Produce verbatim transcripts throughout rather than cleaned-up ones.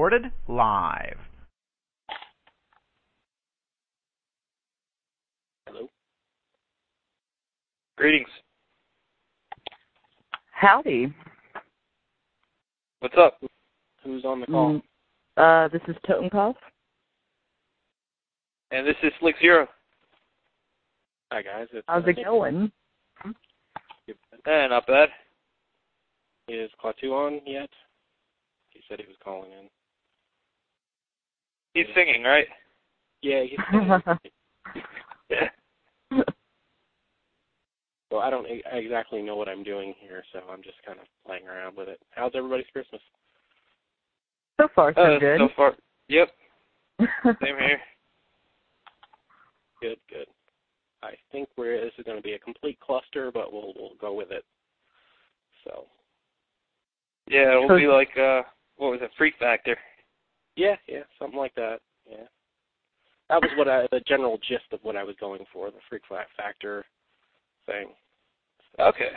recorded live. Hello. Greetings. Howdy. What's up? Who's on the call? Mm, uh, this is Totenkopf. And this is Slick Zero. Hi, guys. It's, How's uh, it going? Eh, not bad. Is Klaatu on yet? He said he was calling in. He's singing, right? Yeah, he's singing. Yeah. So I don't e- exactly know what I'm doing here, so I'm just kind of playing around with it. How's everybody's Christmas? So far, so uh, good. So far, yep. Same here. Good, good. I think we're this is going to be a complete cluster, but we'll we'll go with it. So. Yeah, it'll be like uh, what was it, Freak Factor? Yeah, yeah, something like that. Yeah. That was what I, the general gist of what I was going for, the Freak Factor thing. Okay.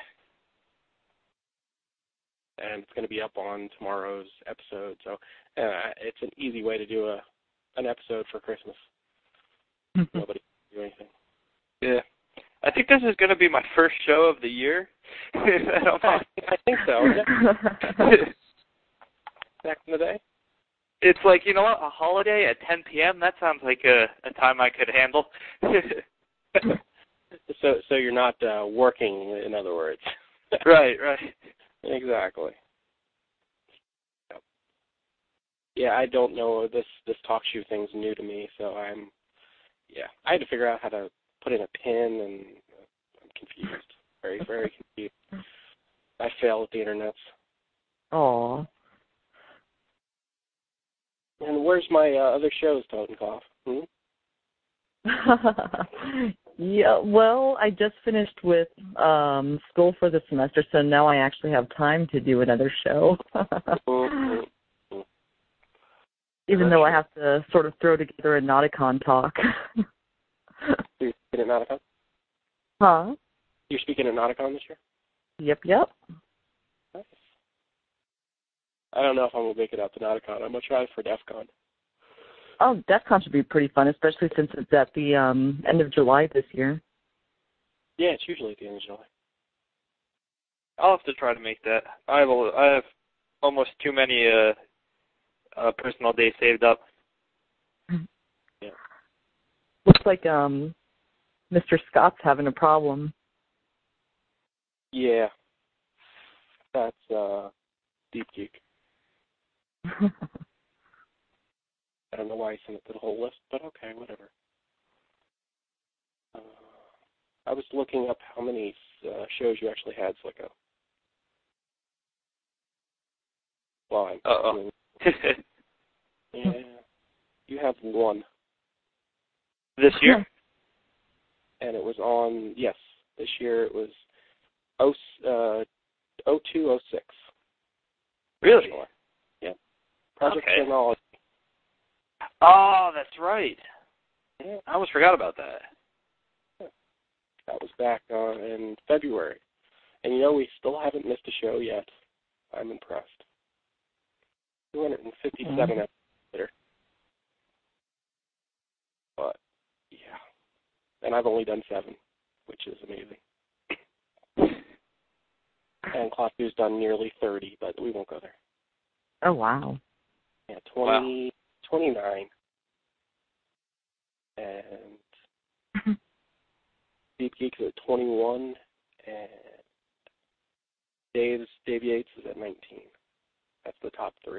And it's going to be up on tomorrow's episode, so uh, it's an easy way to do a an episode for Christmas. Nobody can do anything. Yeah. I think this is going to be my first show of the year. I, don't I, I think so. Back in the day? It's like, you know what, a holiday at ten p.m., that sounds like a, a time I could handle. so so you're not uh, working, in other words. Right, right. Exactly. Yep. Yeah, I don't know. This, this talk show thing's new to me, so I'm, yeah. I had to figure out how to put in a pin, and I'm confused. Very, very confused. I fail at the internet. Aw. And where's my uh, other shows, Totenkopf? Hmm? Yeah, well, I just finished with um, school for the semester, so now I actually have time to do another show. mm-hmm. Even though I have to sort of throw together a Nauticon talk. You're speaking at Nauticon? Huh? You're speaking at Nauticon this year? Yep, yep. Nice. I don't know if I'm going to make it out to Nauticon. I'm going to try for DEF CON. Oh, DEF CON should be pretty fun, especially since it's at the um, end of July this year. Yeah, it's usually at the end of July. I'll have to try to make that. I have, a, I have almost too many uh, uh, personal days saved up. Yeah. Looks like um, Mister Scott's having a problem. Yeah. That's uh, Deep Geek. I don't know why he sent it to the whole list, but okay, whatever. Uh, I was looking up how many uh, shows you actually had, Slicko. Well, I'm Uh-oh. Yeah, you have one. This year? And it was on, yes, this year it was oh two oh six. Really? Yeah. Project Okay. Technology. Oh, that's right. Yeah. I almost forgot about that. Yeah. That was back uh, in February. And you know, we still haven't missed a show yet. I'm impressed. two hundred fifty-seven mm-hmm. episodes later. But, yeah. And I've only done seven, which is amazing. And Klaatu's done nearly thirty, but we won't go there. Oh, wow. Yeah, twenty, wow. twenty-nine. And Deep Geek's at twenty-one, and Dave's, Dave Yates is at nineteen. That's the top three.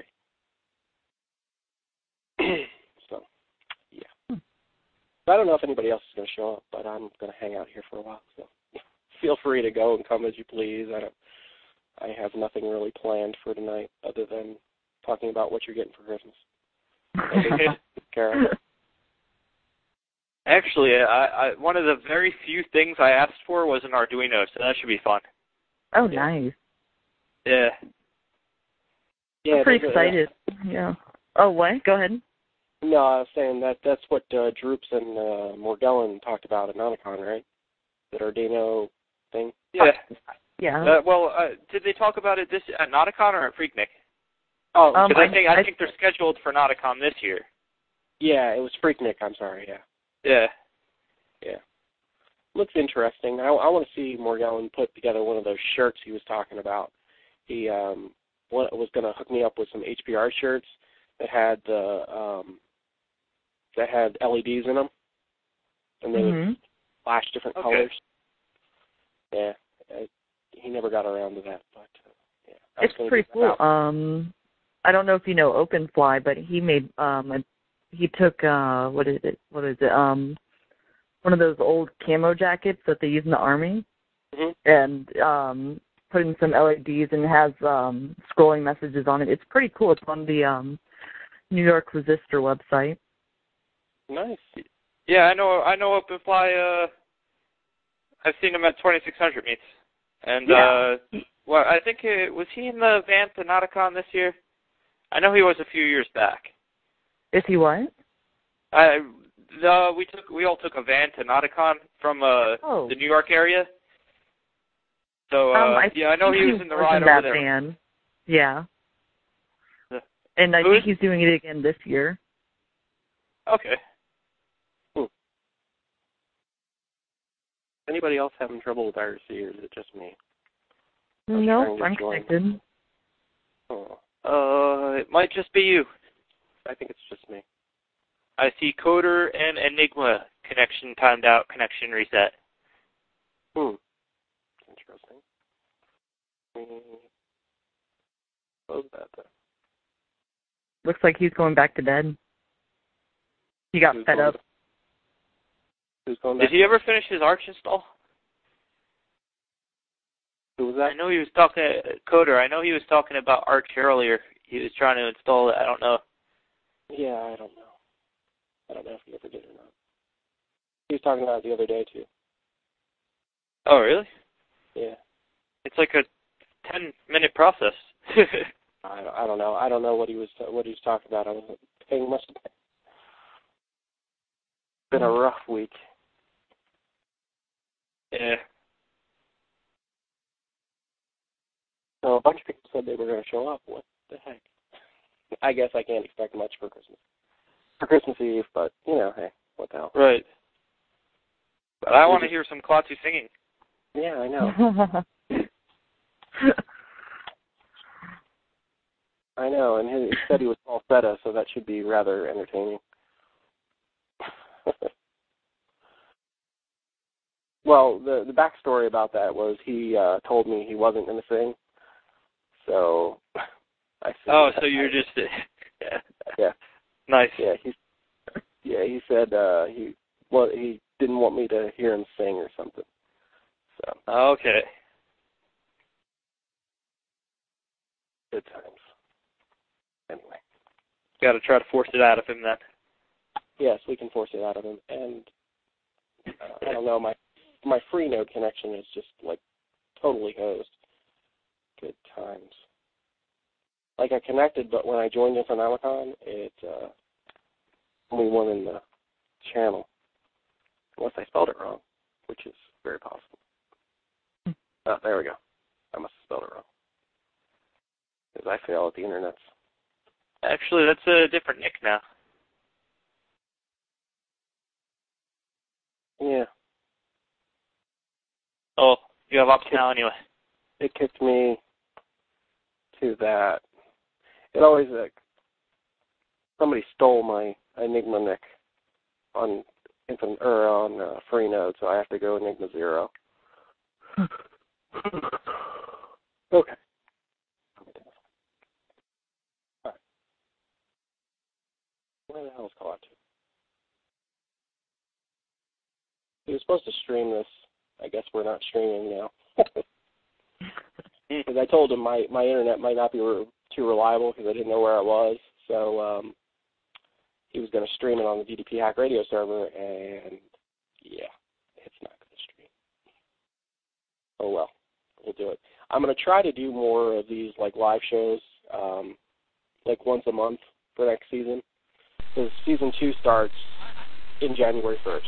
So, yeah. Hmm. I don't know if anybody else is going to show up, but I'm going to hang out here for a while. So feel free to go and come as you please. I don't. I have nothing really planned for tonight other than talking about what you're getting for Christmas. Kara. Actually, I, I, one of the very few things I asked for was an Arduino, so that should be fun. Oh, yeah. Nice. Yeah. Yeah, I'm pretty excited. Uh, yeah. Oh, what? Go ahead. No, I was saying that that's what uh, Droops and uh, Morgellon talked about at Nauticon, right? That Arduino thing? Yeah. Yeah. Uh, well, uh, did they talk about it this at Nauticon or at Freaknik? Oh, um, I I, think I, I think they're scheduled for Nauticon this year. Yeah, it was Freaknik. I'm sorry. Yeah. Yeah. Yeah. Looks interesting. I, I want to see Morgellon put together one of those shirts he was talking about. He um was going to hook me up with some H P R shirts that had the um that had L E Ds in them, and they mm-hmm. would flash different okay. colors. Yeah, I, he never got around to that, but uh, yeah, it's pretty cool. Um, I don't know if you know OpenFly, but he made um a, he took uh what is it what is it um one of those old camo jackets that they use in the army, mm-hmm. and um put in some L E Ds and has um scrolling messages on it. It's pretty cool. It's on the um New York Resistor website. Nice. Yeah, I know. I know OpenFly. Uh, I've seen him at twenty-six hundred meets, and yeah. uh, well, I think it, was he in the van to Nauticon this year? I know he was a few years back. Is he what? I the we took we all took a van to Nauticon from uh oh. the New York area. So uh, um, I yeah, I know he was in the ride in over that there. Van. Yeah. The, and I who think is? he's doing it again this year. Okay. Hmm. Anybody else having trouble with I R C, or is it just me? No, I'm connected. Oh. Uh, it might just be you. I think it's just me. I see Coder and Enigma connection timed out, connection reset. Hmm. Interesting. Mm. Close that then. Looks like he's going back to bed. He got Who's fed up. To, who's going back? Did he ever finish his Arch install? Who was that? I know he was talking Coder. I know he was talking about Arch earlier. He was trying to install it. I don't know. Yeah, I don't know. I don't know if he ever did or not. He was talking about it the other day too. Oh, really? Yeah. It's like a ten-minute process. I don't, I don't know. I don't know what he was what he was talking about. I wasn't paying much attention. It's been a rough week. Yeah. So a bunch of people said they were going to show up. What the heck? I guess I can't expect much for Christmas. For Christmas Eve, but, you know, hey, what the hell. Right. But I want to hear some Klaatu singing. Yeah, I know. I know, and he said he was falsetto, so that should be rather entertaining. Well, the the backstory about that was he uh, told me he wasn't going to sing, so I said. Oh, so you're just yeah, yeah, nice. Yeah, he yeah he said uh, he well he didn't want me to hear him sing or something. So okay, good times. Anyway, got to try to force it out of him then. Yes, we can force it out of him, and uh, I don't know my. My Freenode connection is just, like, totally hosed. Good times. Like, I connected, but when I joined Infonomicon, it uh, only one in the channel. Unless I spelled it wrong, which is very possible. Oh, there we go. I must have spelled it wrong. Because I fail at the internets. Actually, that's a different nick now. Yeah. Oh, you have ops now anyway. It kicked me to that. It always, like, somebody stole my Enigma nick on infant, or on uh, Freenode, so I have to go Enigma Zero. Okay. All right. Where the hell is Klaatu? He was supposed to stream this. I guess we're not streaming now. Because I told him my, my internet might not be re- too reliable because I didn't know where I was. So um, he was going to stream it on the D D P Hack Radio server, and yeah, it's not going to stream. Oh well, we'll do it. I'm going to try to do more of these like live shows, um, like once a month for next season. Because season two starts in January first.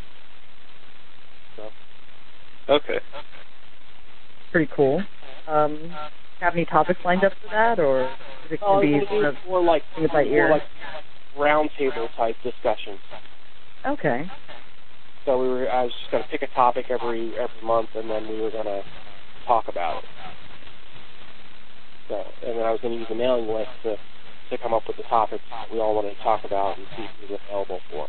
So. Okay. Pretty cool. Um, have any topics lined up for that, or? Is it Oh, going to be do sort of more like thing by more ear? like roundtable type discussions. Okay. So we were. I was just going to pick a topic every every month, and then we were going to talk about it. So, and then I was going to use a mailing list to to come up with the topics we all wanted to talk about and see who's available for.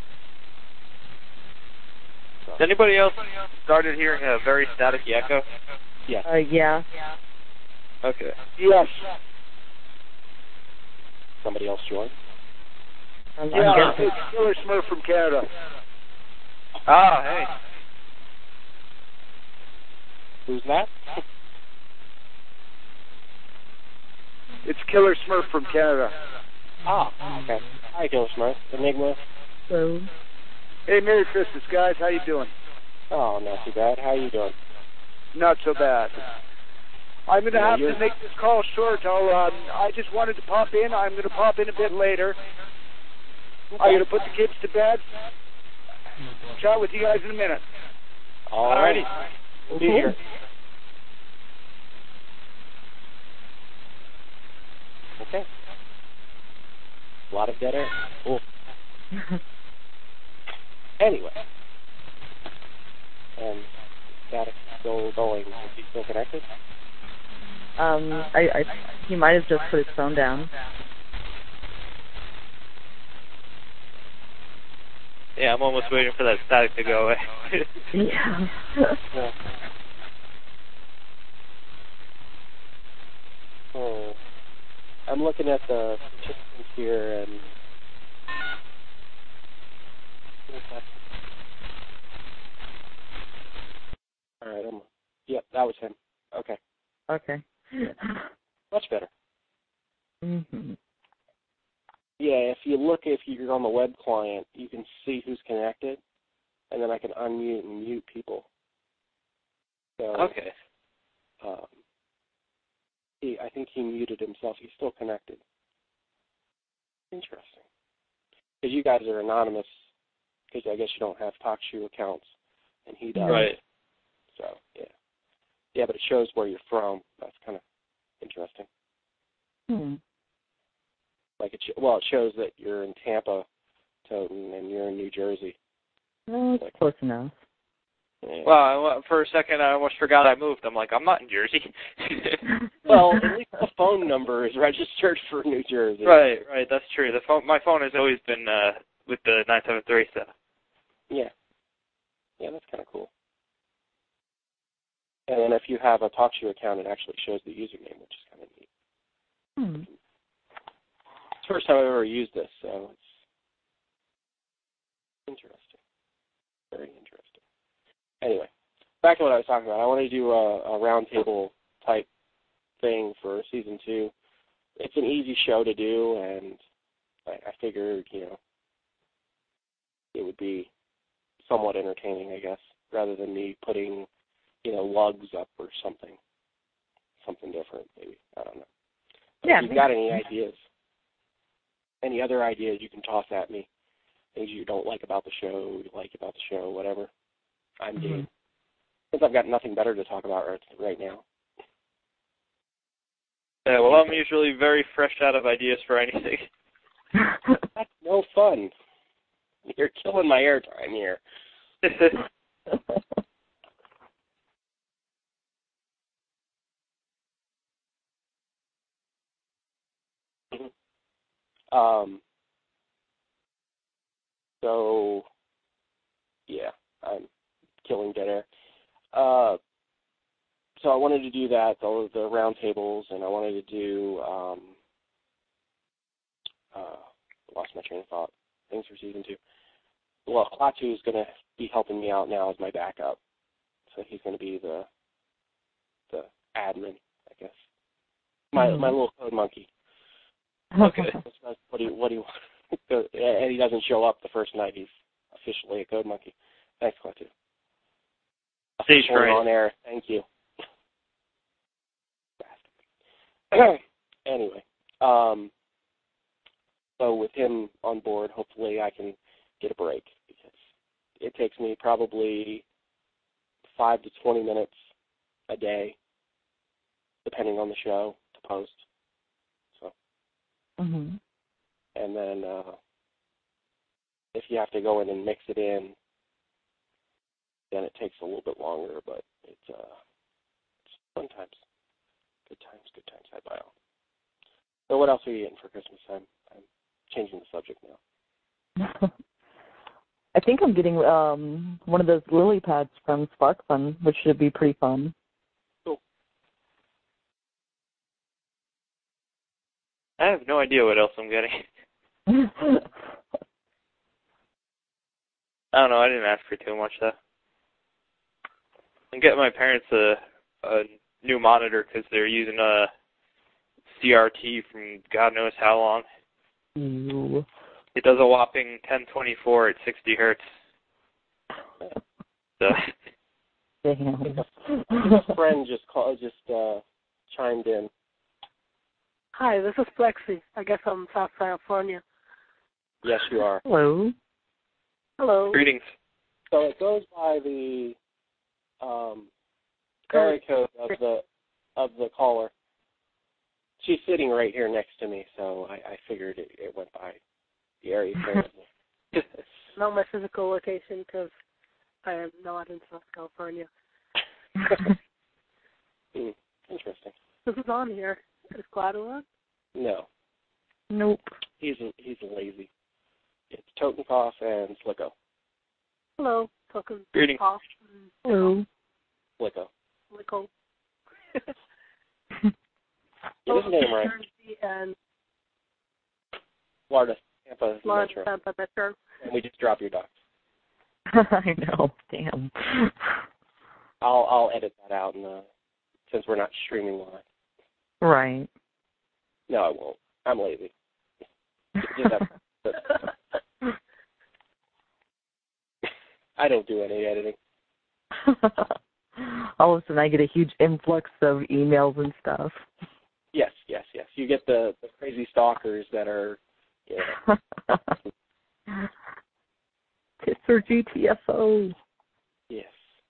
So. Has anybody else started hearing a very staticky echo? Yes. Uh, yeah. Okay. Yes. Somebody else join? I'm, Yeah, I'm guessing. it's Killer Smurf from Canada. Ah, hey. Who's that? It's Killer Smurf from Canada. Ah, okay. Hi, Killer Smurf. Enigma. So, Hey, Merry Christmas, guys. How you doing? Oh, not too bad. How you doing? Not so bad. I'm going to Yeah, have you're- to make this call short. I'll, um, I just wanted to pop in. I'm going to pop in a bit later. Okay. I'm going to put the kids to bed. Chat with you guys in a minute. Alrighty. We'll be here. Okay. A lot of dead air. Cool. Anyway. And static still going. Is he still connected? um, I, I, he might have just put his phone down. Yeah, I'm almost waiting for that static to go away. Yeah. Yeah. Oh. I'm looking at the participants here and all right, I'm yep, that was him. Okay. Okay. Much better. Mm-hmm. Yeah, if you look, if you're on the web client, you can see who's connected, and then I can unmute and mute people. So, Okay. um, he, I think he muted himself. He's still connected. Interesting. Because you guys are anonymous, because I guess you don't have TalkShoe accounts, and he does. Right. So, yeah. Yeah, but it shows where you're from. That's kind of interesting. Hmm. Like it, sh- well, it shows that you're in Tampa, Toten, and you're in New Jersey. Well, it's close enough. Yeah. Well, I, for a second, I almost forgot I moved. I'm like, I'm not in Jersey. Well, at least the phone number is registered for New Jersey. Right, right. That's true. The phone, my phone has always been uh, with the nine seven three stuff. Yeah. Yeah, that's kind of cool. And then if you have a TalkShoe account, it actually shows the username, which is kind of neat. Hmm. It's the first time I've ever used this, so it's interesting. Very interesting. Anyway, back to what I was talking about. I want to do a, a roundtable type thing for season two. It's an easy show to do, and I, I figured, you know, it would be somewhat entertaining, I guess, rather than me putting, you know, lugs up or something. Something different, maybe. I don't know. But Yeah, if you've got any ideas, any other ideas you can toss at me, things you don't like about the show, you like about the show, whatever, I'm Mm-hmm. game. Since I've got nothing better to talk about right, right now. Yeah, well, I'm usually very fresh out of ideas for anything. That's no fun. You're killing my airtime here. um. So, yeah, I'm killing dead air. Uh, so I wanted to do that, the, the round tables, and I wanted to do, um, uh, lost my train of thought, things for season two. Well, Klaatu is going to be helping me out now as my backup. So he's going to be the the admin, I guess. My Mm-hmm. my little code monkey. Okay. What do you, what do you, and he doesn't show up the first night. He's officially a code monkey. Thanks, Klaatu. Stage Officially fright. on air. Thank you. Anyway, um, so with him on board, hopefully I can get a break because it takes me probably five to twenty minutes a day, depending on the show, to post. So Mm-hmm. And then uh, if you have to go in and mix it in, then it takes a little bit longer, but it's, uh, it's fun times. Good times, good times. Hi, Bio. So what else are you getting for Christmas? I'm, I'm changing the subject now. I think I'm getting um, one of those lily pads from Spark Fun, which should be pretty fun. Cool. I have no idea what else I'm getting. I don't know. I didn't ask for too much, though. I'm getting my parents a, a new monitor because they're using a C R T from God knows how long. Ooh. It does a whopping ten twenty-four at sixty hertz. So. Damn. A friend just called, just uh, chimed in. Hi, this is Plexi. I guess I'm South California. Yes, you are. Hello. Hello. Greetings. So it goes by the um, area code of the of the caller. She's sitting right here next to me, so I, I figured it, it went by the area code. Not my physical location because I am not in South California. hmm, interesting. This is on here. Is Glado on? No. Nope. He's he's lazy. It's Totenkopf and Slicko. Hello. Token Greetings. off. Hello. Slicko. Slicko. Get his name right. And Florida, Tampa, Florida, Metro. Tampa, Metro. And we just drop your docs. I know. Damn. I'll I'll edit that out in the, since we're not streaming live. Right. No, I won't. I'm lazy. Just have, I don't do any editing. All of a sudden, I get a huge influx of emails and stuff. Yes, yes, yes. You get the, the crazy stalkers that are, yeah. Kisser G T F O. Yes.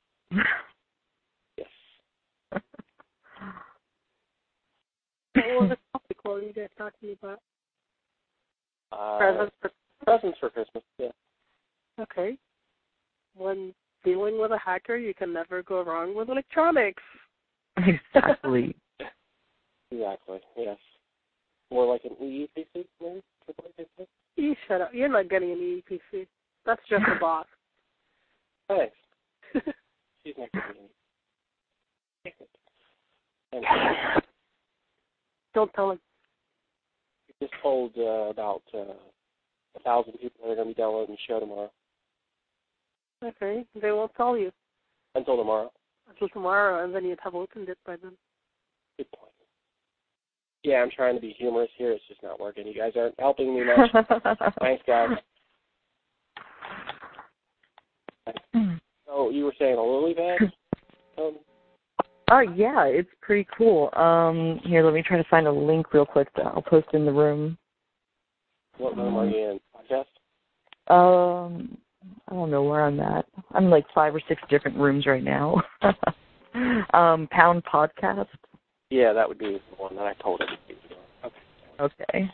Yes. What was the topic? What were you guys talking about? Uh, Presents for presents for Christmas, yeah. Okay. When dealing with a hacker, you can never go wrong with electronics. Exactly. Exactly, yes. More like an E E P C, maybe? You shut up. You're not getting an E E P C. That's just a boss. Thanks. She's not getting it. And Don't tell him. we just told uh, about uh, a thousand people that are going to be downloading the show tomorrow. Okay. They won't tell you Until tomorrow. until tomorrow, and then you'd have opened it by then. Good point. Yeah, I'm trying to be humorous here. It's just not working. You guys aren't helping me much. Thanks, guys. So you were saying a lily pad? Um, Oh, yeah, it's pretty cool. Um, here, let me try to find a link real quick that I'll post in the room. what room are you in? Podcast? Um, I don't know where I'm at. I'm in like five or six different rooms right now. um, Pound Podcast. Yeah, that would be the one that I told him. Okay. Okay.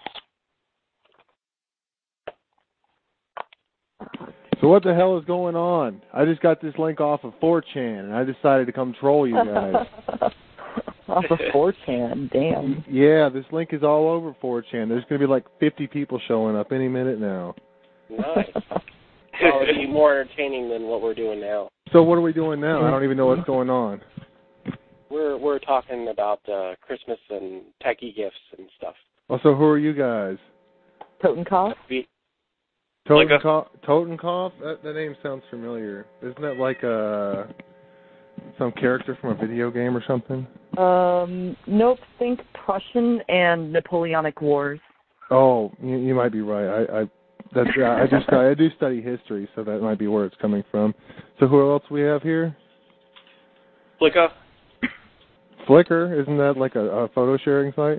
So what the hell is going on? I just got this link off of four chan, and I decided to come troll you guys. Off of four chan, damn. Yeah, this link is all over four chan. There's going to be like fifty people showing up any minute now. Nice. Well, it'd be more entertaining than what we're doing now. So what are we doing now? I don't even know what's going on. We're we're talking about uh, Christmas and techie gifts and stuff. Oh, so who are you guys? Totenkopf? We, Totenkopf? Totenkopf? That, that name sounds familiar. Isn't that like a, some character from a video game or something? Um, nope, think Prussian and Napoleonic Wars. Oh, you, you might be right. I, I that's yeah, I just I do study history, so that might be where it's coming from. So who else we have here? Flicka. Flickr, isn't that like a, a photo sharing site?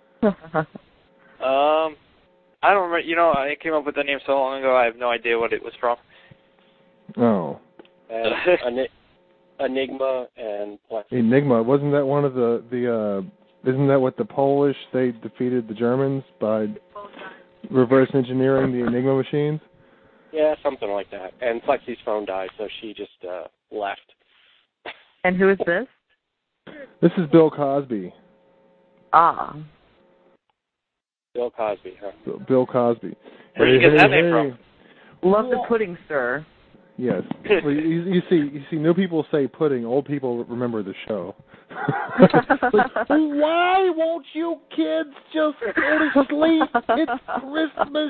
um, I don't remember. You know, I came up with the name so long ago. I have no idea what it was from. Oh. and Enigma and Plex. Enigma, wasn't that one of the the uh, Isn't that what the Polish, they defeated the Germans by reverse engineering the Enigma machines? Yeah, something like that. And Plexi's phone died, so she just uh, left. And who is this? This is Bill Cosby. Ah. Bill Cosby, huh? Bill Cosby. Where did you get that name from? Love the pudding, sir. Yes. Well, you, you see, you see, new people say pudding. Old people remember the show. Like, why won't you kids just go to sleep? It's Christmas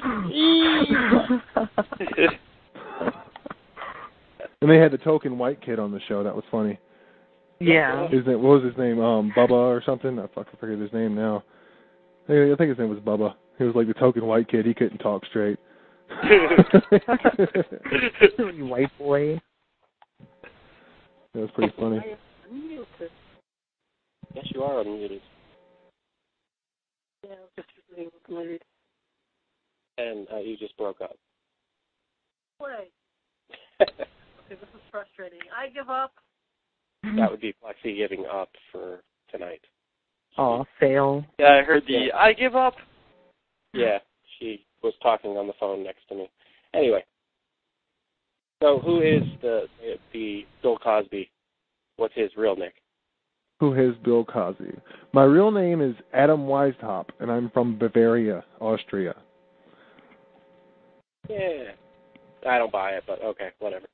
Eve. And they had the token white kid on the show. That was funny. Yeah. His name, what was his name? Um, Bubba or something? I fucking forget his name now. I think his name was Bubba. He was like the token white kid. He couldn't talk straight. You white boy. That was pretty funny. Yes, you are unmuted. Yeah, just being muted. And uh, you just broke up. Play. Okay, this is frustrating. I give up. That would be Plexi giving up for tonight. Aw, fail. Yeah, I heard the, Yeah. I give up. Yeah, she was talking on the phone next to me. Anyway, so who is the the Bill Cosby? What's his real nick? Who is Bill Cosby? My real name is Adam Weishaupt, and I'm from Bavaria, Austria. Yeah. I don't buy it, but okay, whatever.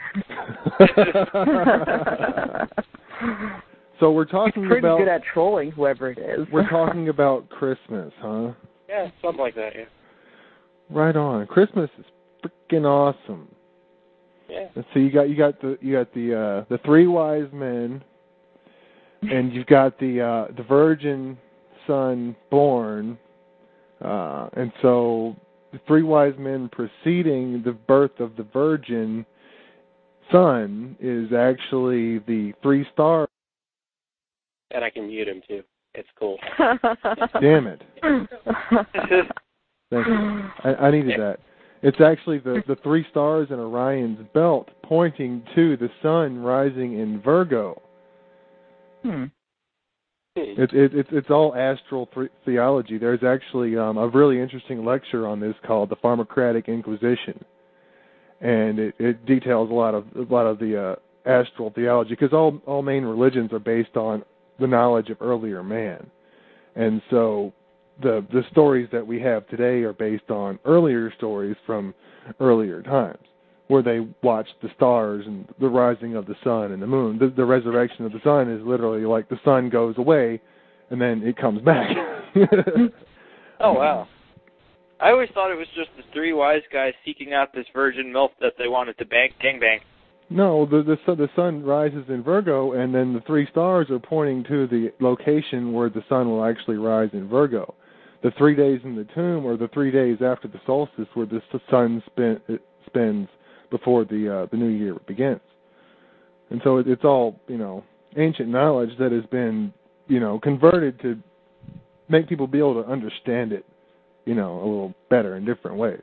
So we're talking He's pretty about... good at trolling whoever it is. We're talking about Christmas, huh? Yeah, something like that, yeah. Right on. Christmas is freaking awesome. Yeah. And so you got you got the you got the uh, the three wise men, and you've got the uh, the virgin son born, uh, and so the three wise men preceding the birth of the virgin son is actually the three stars. And I can mute him, too. It's cool. Damn it. Thank you. I, I needed that. It's actually the, the three stars in Orion's belt pointing to the sun rising in Virgo. Hmm. It, it, it's it's all astral th- theology. There's actually um, a really interesting lecture on this called the Pharmocratic Inquisition, and it, it details a lot of a lot of the uh, astral theology, because all all main religions are based on the knowledge of earlier man, and so the the stories that we have today are based on earlier stories from earlier times, where they watched the stars and the rising of the sun and the moon. The, the resurrection of the sun is literally like the sun goes away and then it comes back. Oh, wow. I always thought it was just the three wise guys seeking out this virgin milk that they wanted to bang, gangbang. No, the, the sun, the sun rises in Virgo, and then the three stars are pointing to the location where the sun will actually rise in Virgo. The three days in the tomb are the three days after the solstice, where the sun spin, it spins before the uh, the new year begins. And so it, it's all, you know, ancient knowledge that has been, you know, converted to make people be able to understand it, you know, a little better in different ways.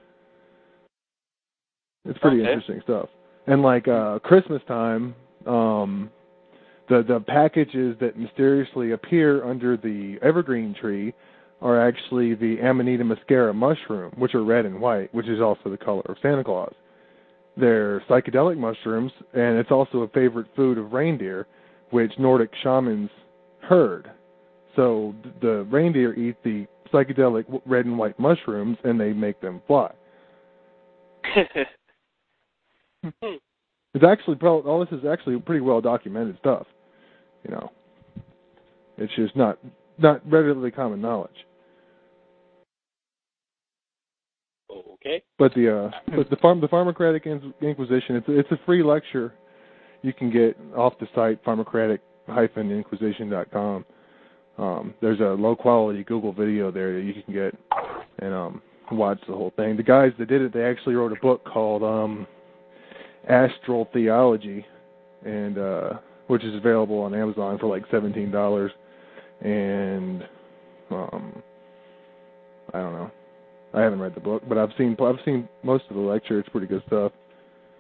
It's pretty Okay. interesting stuff. And like uh, Christmas time, um, the the packages that mysteriously appear under the evergreen tree are actually the Amanita muscaria mushroom, which are red and white, which is also the color of Santa Claus. They're psychedelic mushrooms, and it's also a favorite food of reindeer, which Nordic shamans herd. So the reindeer eat the psychedelic red and white mushrooms, and they make them fly. It's actually, all this is actually pretty well documented stuff. You know, it's just not not readily common knowledge. Okay. But the uh, but the farm the Pharmocratic Inquisition, it's it's a free lecture you can get off the site pharmocratic dash inquisition dot com. Um, there's a low quality Google video there that you can get and um, watch the whole thing. The guys that did it, they actually wrote a book called um, Astral Theology, and uh, which is available on Amazon for like seventeen dollars. And um, I don't know. I haven't read the book, but I've seen I've seen most of the lecture. It's pretty good stuff.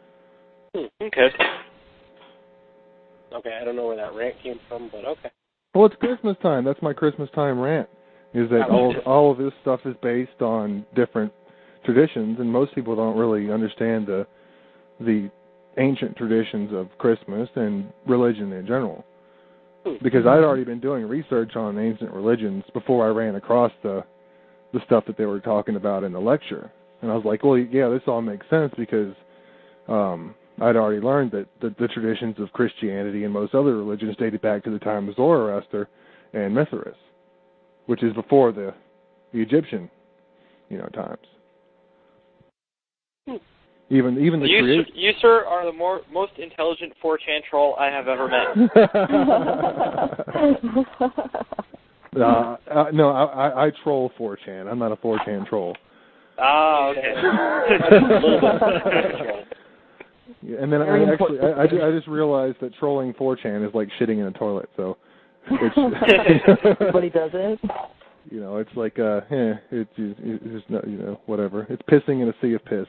Okay. Okay, I don't know where that rant came from, but okay. Well, it's Christmas time. That's my Christmas time rant. Is that all all of this stuff is based on different traditions, and most people don't really understand the the ancient traditions of Christmas and religion in general. Because I'd already been doing research on ancient religions before I ran across the the stuff that they were talking about in the lecture. And I was like, well, yeah, this all makes sense because um, I'd already learned that the, the traditions of Christianity and most other religions dated back to the time of Zoroaster and Mithras, which is before the the Egyptian, you know, times. Hmm. Even even the you, creation. sir, you, sir, are the more most intelligent four chan troll I have ever met. uh, uh, no, I, I, I troll four chan. I'm not a four chan troll. Ah, okay. Yeah, and then I actually, I, I, just, I just realized that trolling four chan is like shitting in a toilet. So it's everybody does it. You know, it's like, uh, eh, it's, it's just not, you know, whatever. It's pissing in a sea of piss.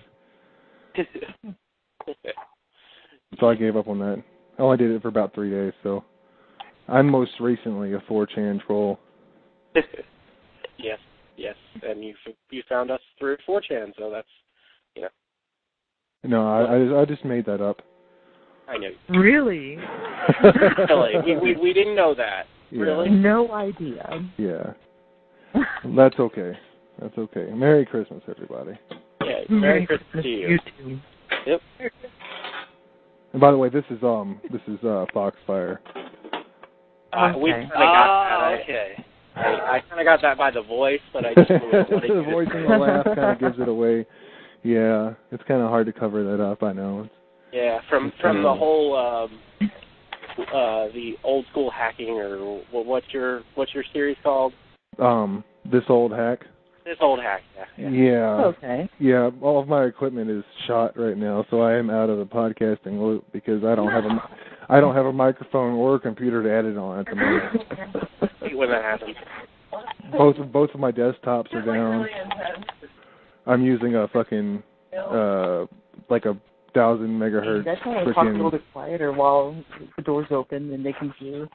So I gave up on that. I only did it for about three days, so I'm most recently a four chan troll. Yes, yes, and you you found us through four chan, so that's, you know. No, I, I, just, I just made that up. I know. Really? Really? We, we, we didn't know that. Yeah. Really? No idea. Yeah. That's okay. That's okay. Merry Christmas, everybody. Yeah, Merry, Merry Christmas, Christmas to you. You too. Yep. And by the way, this is um this is uh Foxfire. Uh, okay. we kind of got that. I, okay. I, I kind of got that by the voice, but I just the voice and the laugh kind of gives it away. Yeah, it's kind of hard to cover that up. I know. Yeah, from from the whole um, uh, the old school hacking, or what's your what's your series called? Um, this old hack. This old hack. Yeah. Yeah. Yeah. Okay. Yeah, all of my equipment is shot right now, so I am out of the podcasting loop because I don't have a I don't have a microphone or a computer to edit on at the moment. Hate when that happens. Both of both of my desktops are down. I'm using a fucking uh like a thousand megahertz. That's why I talk a little bit quieter while the door's open and they can hear.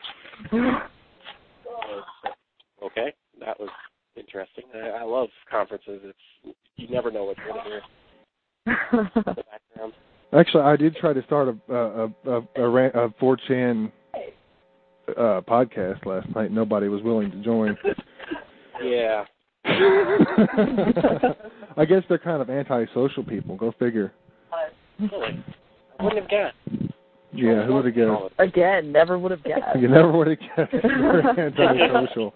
Okay, that was interesting. I, I love conferences. It's you never know what you're going to hear. The background. Actually, I did try to start a a a, a, a four chan uh, podcast last night. Nobody was willing to join. Yeah. I guess they're kind of antisocial people. Go figure. Really? I wouldn't have guessed. Yeah, who would have guessed? Again, never would have guessed. You never would have guessed. They're antisocial.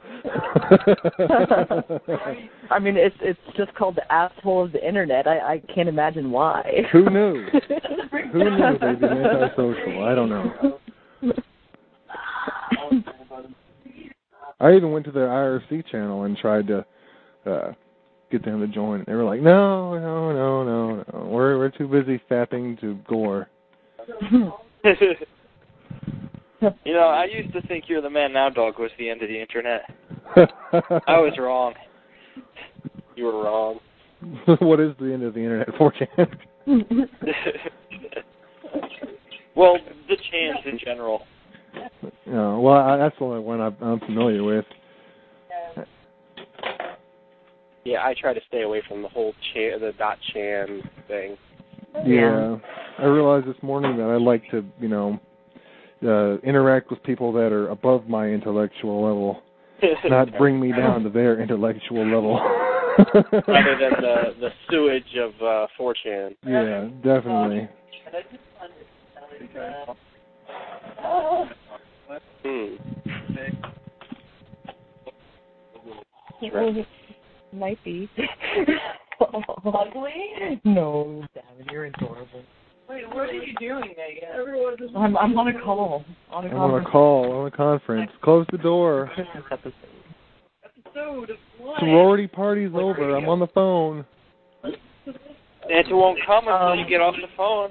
I mean, it's it's just called the asshole of the internet. I, I can't imagine why. Who knew? Who knew they'd be antisocial? I don't know. I even went to their I R C channel and tried to uh, get them to join. They were like, "No, no, no, no, no. We're we're too busy fapping to gore." You know, I used to think You're the Man Now Dog was the end of the internet. I was wrong. You were wrong. What is the end of the internet, four chan? Well, the chans in general. No, well, I, that's the only one I'm, I'm familiar with. Yeah, I try to stay away from the whole chan, the dot chan thing. Yeah, I realized this morning that I like to, you know, uh, interact with people that are above my intellectual level, not bring me down to their intellectual level. Rather than the the sewage of uh, four chan. Yeah, definitely. Hmm. Right. Might be. Ugly? No, Davin, you're adorable. Wait, what are you doing, Megan? I'm I'm on a call. On a I'm on a call, on a conference. Close the door. Christmas episode. Episode of what? Sorority party's over. I'm on the phone. Santa won't come until Um, you get off the phone.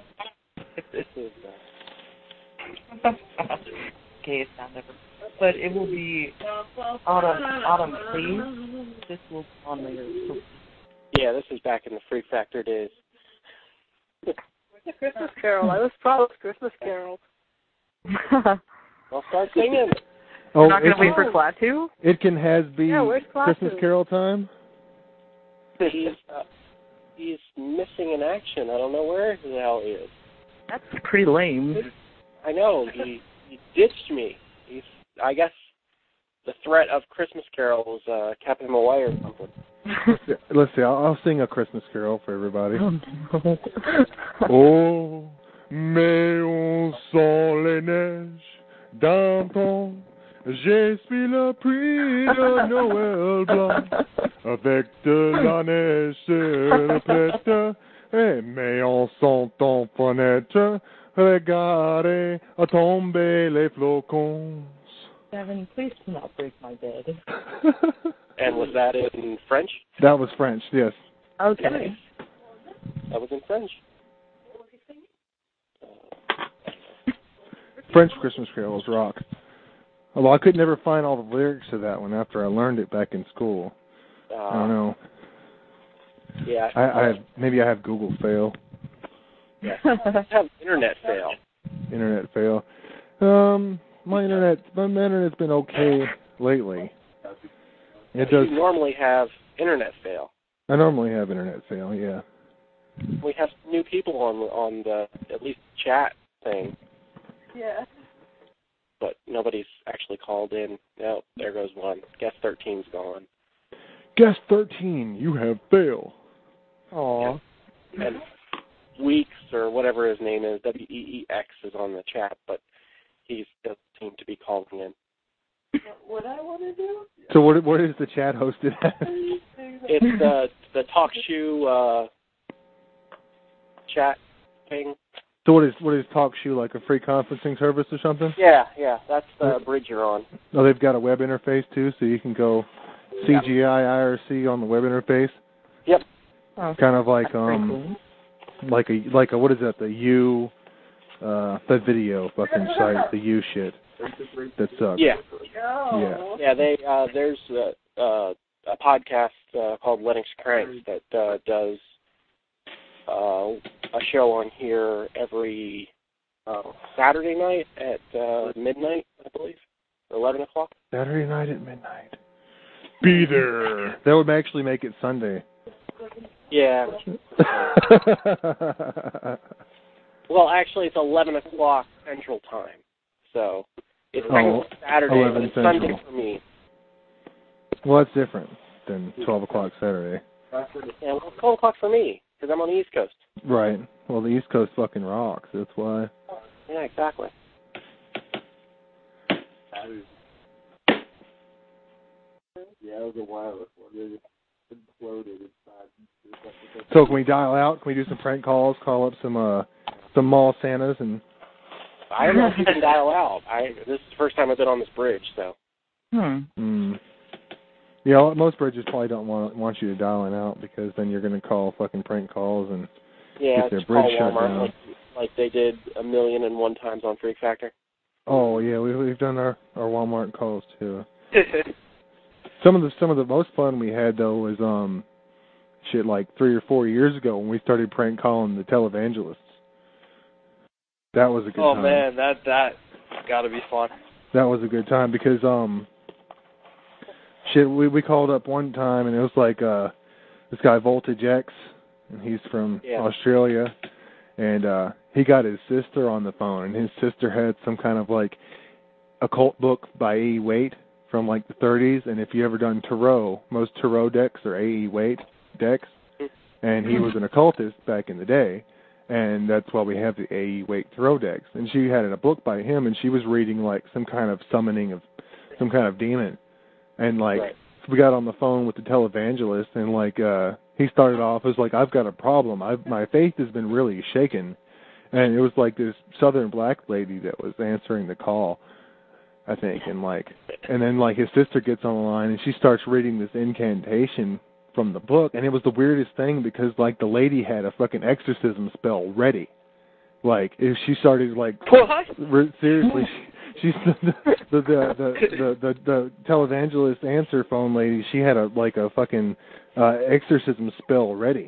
Okay, it's not never. But it will be autumn, autumn, please. This will be on later. Yeah, this is back in the Freak Factor days. The Christmas Carol. I was proud of Christmas Carol. Well, start singing. Oh, You're not going to wait can, for Klaatu? It can has be yeah, where's Christmas Carol time? He's, uh, he's missing in action. I don't know where the hell he is. That's pretty lame. I know. He, he ditched me. He's, I guess the threat of Christmas carols uh, kept him away or something. Let's see. I'll, I'll sing a Christmas Carol for everybody. Oh, oh, mais on sent les neiges dans ton. Je suis le prix de Noël blanc avec de la neige sur le prêtre. Eh, mais on sent ton fenêtre. Regardez à tomber les flocons. Devin, please do not break my bed. And was that in French? That was French, yes. Okay. That was in French. French Christmas carols rock. Although I could never find all the lyrics to that one after I learned it back in school. Uh, I don't know. Yeah. I, I have, maybe I have Google fail. Yeah. I have internet fail. Internet fail. Um, my internet, my internet's been okay lately. It does. You normally have internet fail. I normally have internet fail. Yeah. We have new people on on the at least chat thing. Yeah. But nobody's actually called in. No, there goes one. Guest thirteen's gone. Guest thirteen, you have failed. Aw. And Weeks, or whatever his name is, W E E X, is on the chat, but he doesn't seem to be calling in. What I want to do? So what what is the chat hosted at? It's the the TalkShoe uh, chat thing. So what is what is TalkShoe, like a free conferencing service or something? Yeah, yeah, that's the bridge you're on. Oh, they've got a web interface too, so you can go C G I I R C on the web interface. Yep. Oh, kind of like that's um, cool. like a like a what is that? The U, uh, the video fucking site, the U shit. That sucks. Yeah. Yeah. Yeah. They uh, there's a, uh, a podcast uh, called Linux Cranks that uh, does uh, a show on here every uh, Saturday night at uh, midnight, I believe, or eleven o'clock. Saturday night at midnight. Be there. That would actually make it Sunday. Yeah. Well, actually, it's eleven o'clock Central Time, so it's oh, Saturday, but it's Central. Sunday for me. Well, that's different than twelve o'clock Saturday. Yeah, well, it's twelve o'clock for me because I'm on the East Coast. Right. Well, the East Coast fucking rocks. That's why. Yeah, exactly. Yeah, it was a wireless one. It exploded inside. So can we dial out? Can we do some prank calls? Call up some uh some mall Santas and. I don't know if you can dial out. I this is the first time I've been on this bridge, so. Hmm. Hmm. Yeah, most bridges probably don't want want you to dial in out because then you're going to call fucking prank calls and yeah, get their just bridge call shut Walmart down. like, like they did a million and one times on Freak Factor. Oh yeah, we we've done our our Walmart calls too. Some of the some of the most fun we had though was um shit like three or four years ago when we started prank calling the televangelists. That was a good oh, time. Oh man, that that got to be fun. That was a good time because um shit we we called up one time and it was like uh this guy Voltage X and he's from yeah. Australia and uh he got his sister on the phone and his sister had some kind of like occult book by A E Waite from like the thirties, and if you ever done tarot, most tarot decks are A E Waite decks, and he was an occultist back in the day, and that's why we have the A E Waite tarot decks. And she had a book by him, and she was reading like some kind of summoning of some kind of demon, and like right. we got on the phone with the televangelist, and like uh he started off as like, I've got a problem, I've my faith has been really shaken, and it was like this southern black lady that was answering the call, I think, and like, and then like his sister gets on the line and she starts reading this incantation from the book, and it was the weirdest thing because like the lady had a fucking exorcism spell ready, like if she started like what? Re- seriously, she, she's the the the the, the the the televangelist answer phone lady. She had a like a fucking uh, exorcism spell ready,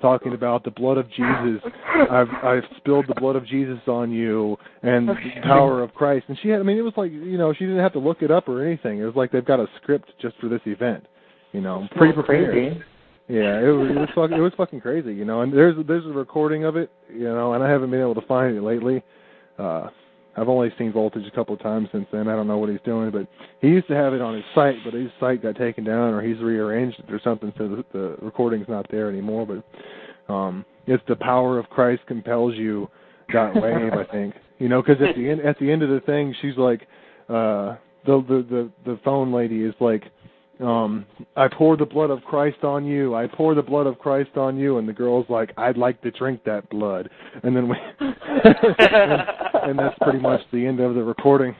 talking about the blood of Jesus. I've I've spilled the blood of Jesus on you and the power of Christ. And she had, I mean, it was like, you know, she didn't have to look it up or anything. It was like they've got a script just for this event, you know, pre-prepared. Crazy. Yeah, it was it was fucking it was fucking crazy, you know. And there's there's a recording of it, you know, and I haven't been able to find it lately. Uh, I've only seen Voltage a couple of times since then. I don't know what he's doing, but he used to have it on his site, but his site got taken down or he's rearranged it or something, so the, the recording's not there anymore. But um, it's the power of Christ compels you. Dot wave, I think, you know, because at the end at the end of the thing, she's like, uh, the the the the phone lady is like, um, I pour the blood of Christ on you. I pour the blood of Christ on you, and the girl's like, I'd like to drink that blood, and then we, and, and that's pretty much the end of the recording.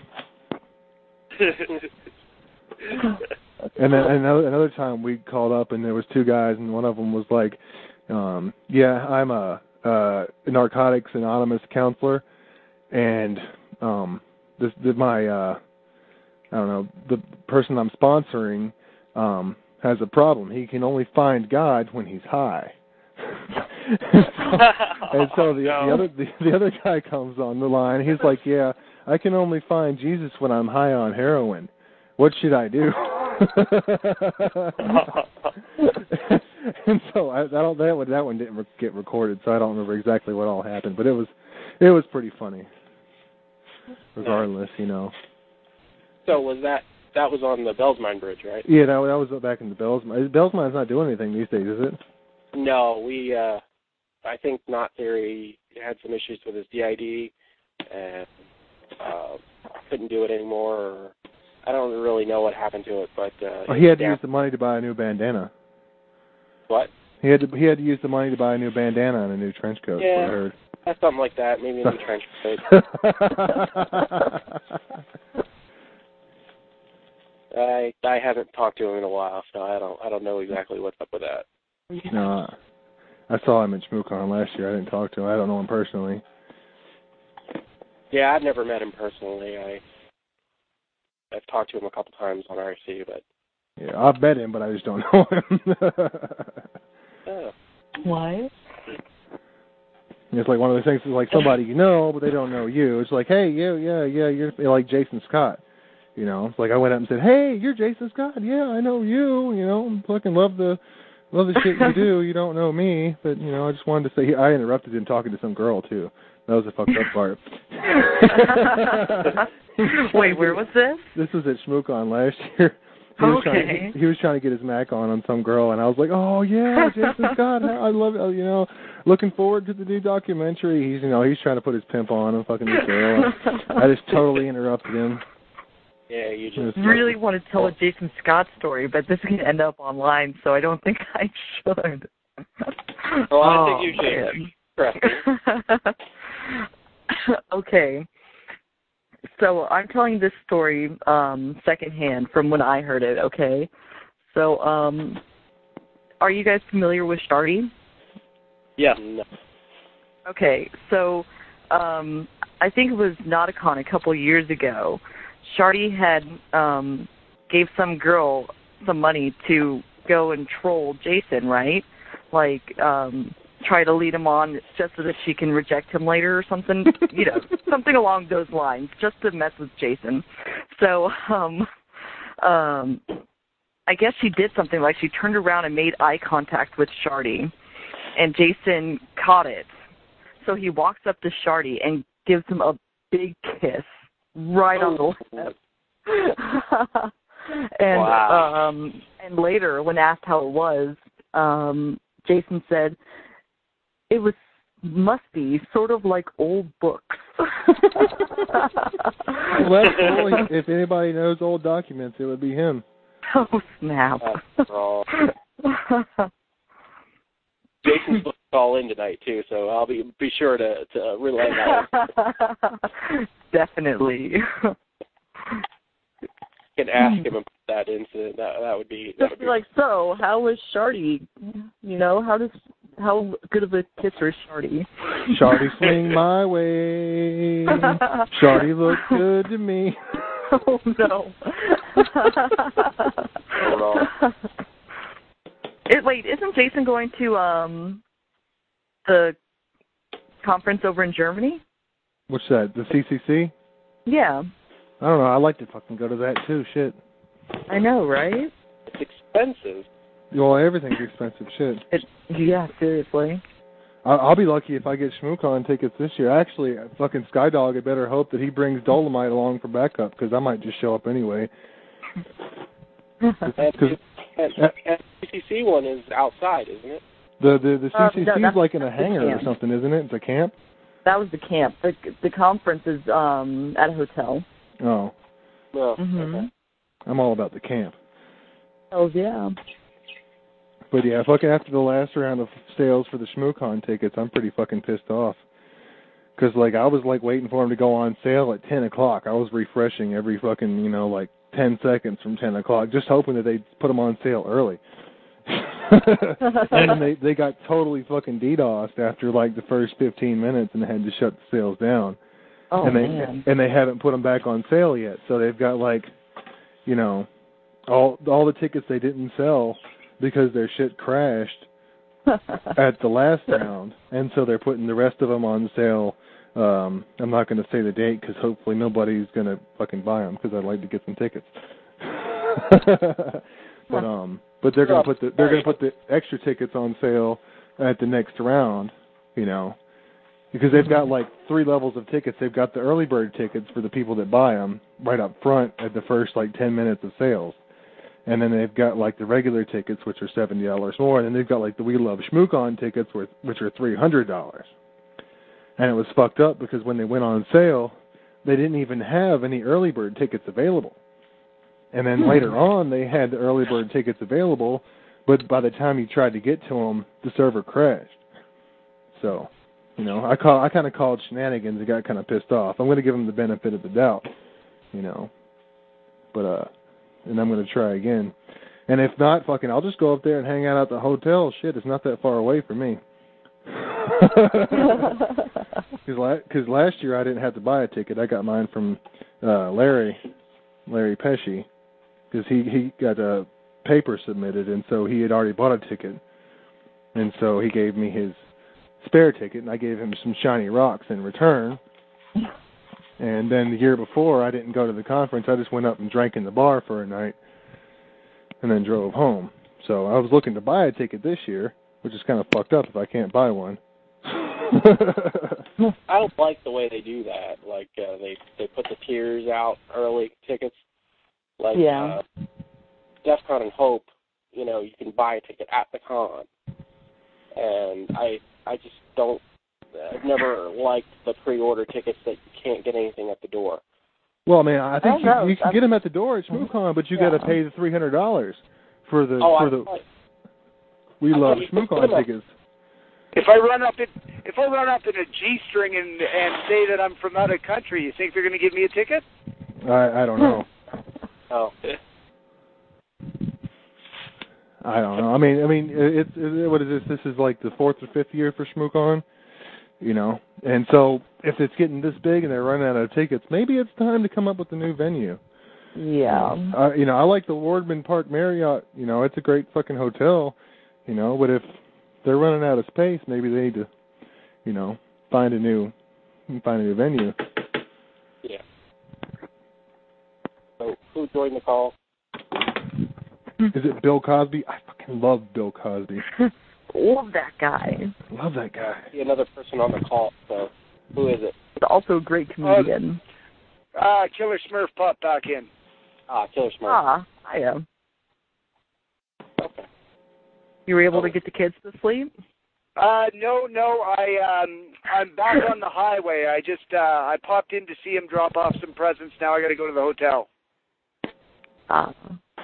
And then another another time we called up, and there was two guys, and one of them was like, um, yeah, I'm a, a Narcotics Anonymous counselor, and um, this, this my uh, I don't know, the person I'm sponsoring um, has a problem. He can only find God when he's high. and so, and so the, Oh, no. the other the, the other guy comes on the line. He's like, "Yeah, I can only find Jesus when I'm high on heroin. What should I do?" And so I, I don't that one that one didn't re- get recorded, so I don't remember exactly what all happened. But it was it was pretty funny. Regardless, you know. So was that that was on the Bellsmine Bridge, right? Yeah, that, that was back in the Bellsmine. Bellsmine's not doing anything these days, is it? No, we. Uh, I think Knot Theory had some issues with his D I D and uh, couldn't do it anymore. Or I don't really know what happened to it, but uh, Well, he had to down. use the money to buy a new bandana. What? He had to he had to use the money to buy a new bandana and a new trench coat. Yeah. What I heard. That's something like that. Maybe in the trench coat. I I haven't talked to him in a while, so I don't I don't know exactly what's up with that. No, I saw him in ShmooCon last year. I didn't talk to him. I don't know him personally. Yeah, I've never met him personally. I I've talked to him a couple times on R C, but Yeah, I've met him, but I just don't know him. oh. What? It's like one of those things. It's like somebody you know, but they don't know you. It's like, hey, yeah, yeah, yeah, you're like Jason Scott. You know, it's like I went up and said, hey, you're Jason Scott. Yeah, I know you. You know, fucking love the love the shit you do. You don't know me, but you know, I just wanted to say I interrupted him talking to some girl too. That was the fucked up part. Wait, where was this? This was at ShmooCon last year. He was, Okay. trying, he was trying to get his Mac on on some girl, and I was like, oh, yeah, Jason Scott, I love it. You know, looking forward to the new documentary. He's, you know, he's trying to put his pimp on and fucking this girl. I just totally interrupted him. Yeah, you just really want to tell a Jason Scott story, but this can end up online, so I don't think I should. Well, I Oh, think you should. Okay. So I'm telling this story um, secondhand from when I heard it, okay? So um, are you guys familiar with Shardy? Yeah. No. Okay, so um, I think it was Nauticon a couple years ago. Shardy had um, gave some girl some money to go and troll Jason, right? Like, um, try to lead him on just so that she can reject him later or something, you know, something along those lines, just to mess with Jason. So, um, um, I guess she did something like she turned around and made eye contact with Shardy, and Jason caught it. So he walks up to Shardy and gives him a big kiss right on the lip. and Wow. um, and later, when asked how it was, um, Jason said, it was must be sort of like old books. Well, that's cool. If anybody knows old documents, it would be him. Oh, snap. That's all. Jason's supposed to call in tonight, too, so I'll be be sure to, to relay that. Definitely. You can ask him about that incident. That, that would be... That Just would be be like, so, how was Shardy? You know, how does... How good of a kisser is Shardy? Shardy swing my way. Shardy look good to me. Oh, no. Oh, It, wait, isn't Jason going to um The conference over in Germany? What's that? The C C C? Yeah. I don't know. I'd like to fucking go to that too. Shit. I know, right? It's expensive. Well, everything's expensive. Shit. It, yeah, seriously. I'll, I'll be lucky if I get ShmooCon tickets this year. Actually, fucking Skydog had better hope that he brings Dolomite along for backup, because I might just show up anyway. and, and, and the C C C one is outside, isn't it? The the the C C C uh, no, is like in a hangar or something, isn't it? It's a camp. That was the camp. The the conference is um at a hotel. Oh. No. Mm-hmm. Okay. I'm all about the camp. Oh yeah. But yeah, fucking after the last round of sales for the ShmooCon tickets, I'm pretty fucking pissed off. Because, like, I was, like, waiting for them to go on sale at ten o'clock. I was refreshing every fucking, you know, like, ten seconds from ten o'clock, just hoping that they'd put them on sale early. And then they, they got totally fucking DDoSed after, like, the first fifteen minutes, and they had to shut the sales down. Oh, and they, man. And they haven't put them back on sale yet. So they've got, like, you know, all all the tickets they didn't sell because their shit crashed at the last round, and so they're putting the rest of them on sale. Um, I'm not going to say the date because hopefully nobody's going to fucking buy them because I'd like to get some tickets. but um, but they're going to put the they're going to put the extra tickets on sale at the next round, you know, because they've got like three levels of tickets. They've got the early bird tickets for the people that buy them right up front at the first like ten minutes of sales. And then they've got, like, the regular tickets, which are seventy dollars more. And then they've got, like, the We Love ShmooCon tickets, which are three hundred dollars. And it was fucked up because when they went on sale, they didn't even have any early bird tickets available. And then later on, they had the early bird tickets available, but by the time you tried to get to them, the server crashed. So, you know, I call I kind of called shenanigans and got kind of pissed off. I'm going to give them the benefit of the doubt, you know. But, uh... and I'm going to try again. And if not, fucking, I'll just go up there and hang out at the hotel. Shit, it's not that far away from me. Because la- last year I didn't have to buy a ticket. I got mine from uh, Larry, Larry Pesci, because he, he got a paper submitted, and so he had already bought a ticket. And so he gave me his spare ticket, and I gave him some shiny rocks in return. And then the year before, I didn't go to the conference. I just went up and drank in the bar for a night and then drove home. So I was looking to buy a ticket this year, which is kind of fucked up if I can't buy one. I don't like the way they do that. Like, uh, they, they put the tiers out early tickets. Like, yeah. uh, DEF CON and Hope, you know, you can buy a ticket at the con. And I I just don't, I've never liked the pre-order tickets that you can't get anything at the door. Well, man, I think I you, you can I'm, get them at the door at ShmooCon, but you yeah. got to pay the three hundred dollars for the oh, for I the. Thought, we I love ShmooCon tickets. If I run up in if I run up in a G-string and and say that I'm from out of country, you think they're going to give me a ticket? I I don't know. oh. I don't know. I mean, I mean, it's it, what is this? This is like the fourth or fifth year for ShmooCon, you know. And so, if it's getting this big and they're running out of tickets, maybe it's time to come up with a new venue. Yeah. Uh, you know, I like the Wardman Park Marriott. You know, it's a great fucking hotel. You know, but if they're running out of space, maybe they need to, you know, find a new, find a new venue. Yeah. So, who joined the call? Is it Bill Cosby? I fucking love Bill Cosby. Love that guy. Love that guy. See another person on the call, so who is it? He's also a great comedian. Uh, uh, Killer Smurf popped back in. Ah, Killer Smurf. Ah, I am. Okay. You were able oh. to get the kids to sleep? Uh, no, no. I um, I'm back on the highway. I just uh, I popped in to see him drop off some presents. Now I got to go to the hotel. Ah.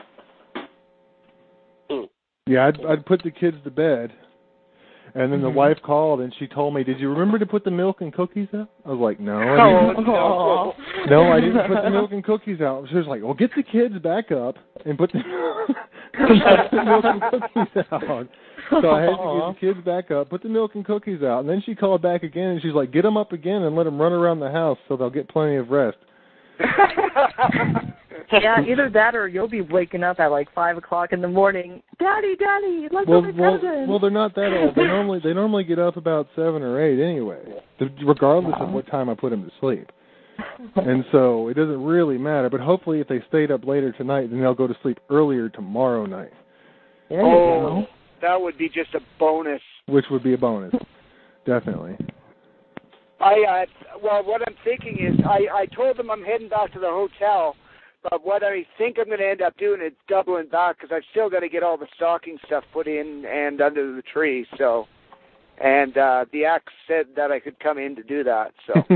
Yeah, I'd, I'd put the kids to bed, and then the mm-hmm. wife called and she told me, "Did you remember to put the milk and cookies out?" I was like, "No, I didn't." Oh, no. no, I didn't put the milk and cookies out. She was like, "Well, get the kids back up and put the, put the milk and cookies out." So I had to get the kids back up, put the milk and cookies out, and then she called back again and she's like, "Get them up again and let them run around the house so they'll get plenty of rest." Yeah, either that or you'll be waking up at like five o'clock in the morning. Daddy, Daddy, let's well, open well, presents. well, they're not that old. They normally they normally get up about seven or eight anyway, regardless of what time I put them to sleep. And so it doesn't really matter. But hopefully, if they stayed up later tonight, then they'll go to sleep earlier tomorrow night. There you oh, go. That would be just a bonus. Which would be a bonus, definitely. I uh, well, what I'm thinking is, I I told them I'm heading back to the hotel, but what I think I'm going to end up doing is doubling back because I've still got to get all the stocking stuff put in and under the tree. So, and uh, the ex said that I could come in to do that.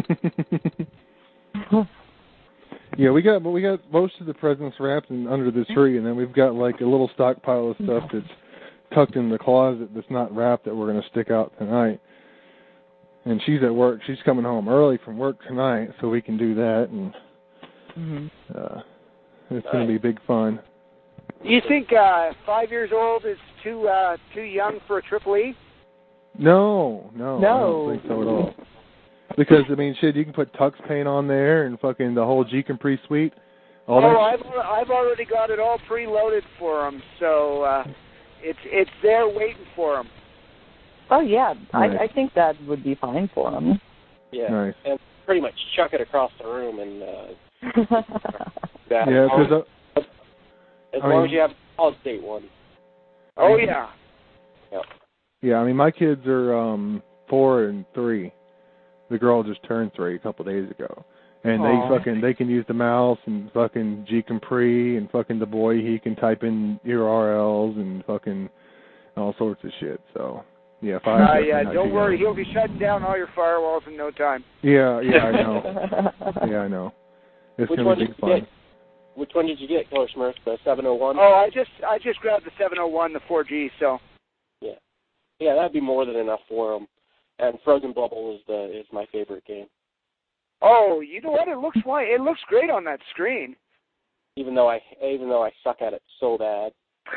So. Yeah, we got we got most of the presents wrapped in, under the tree, and then we've got like a little stockpile of stuff that's tucked in the closet that's not wrapped that we're going to stick out tonight. And she's at work. She's coming home early from work tonight, so we can do that, and Mm-hmm. uh, it's going to be big fun. Do you think uh, five years old is too uh, too young for a triple E? No, no, No. I don't think so at all. Because I mean, shit, you can put tux paint on there and fucking the whole G Capri suite. All oh, that. I've I've already got it all preloaded for them, so uh, it's it's there waiting for them. Oh, yeah. Nice. I, I think that would be fine for them. Yeah, Nice. and pretty much chuck it across the room and uh, that. Yeah, as long, because as, as, I long mean- as you have a solid state one. Oh yeah. Yep. yeah, I mean, my kids are um four and three. The girl just turned three a couple of days ago, and Aww. they fucking they can use the mouse and fucking G Capri, and fucking the boy he can type in U R Ls and fucking all sorts of shit. So. Yeah, five. Uh, yeah, don't worry. He'll be shutting down all your firewalls in no time. Yeah, yeah, I know. yeah, I know. It's Which gonna one be did you fun. get? Which one did you get, Killer Smurf? The seven oh one? Oh, I just I just grabbed the seven oh one, the four G. So. Yeah, yeah, that'd be more than enough for them. And Frozen Bubble is the is my favorite game. Oh, you know what? It looks why it looks great on that screen. Even though I even though I suck at it so bad.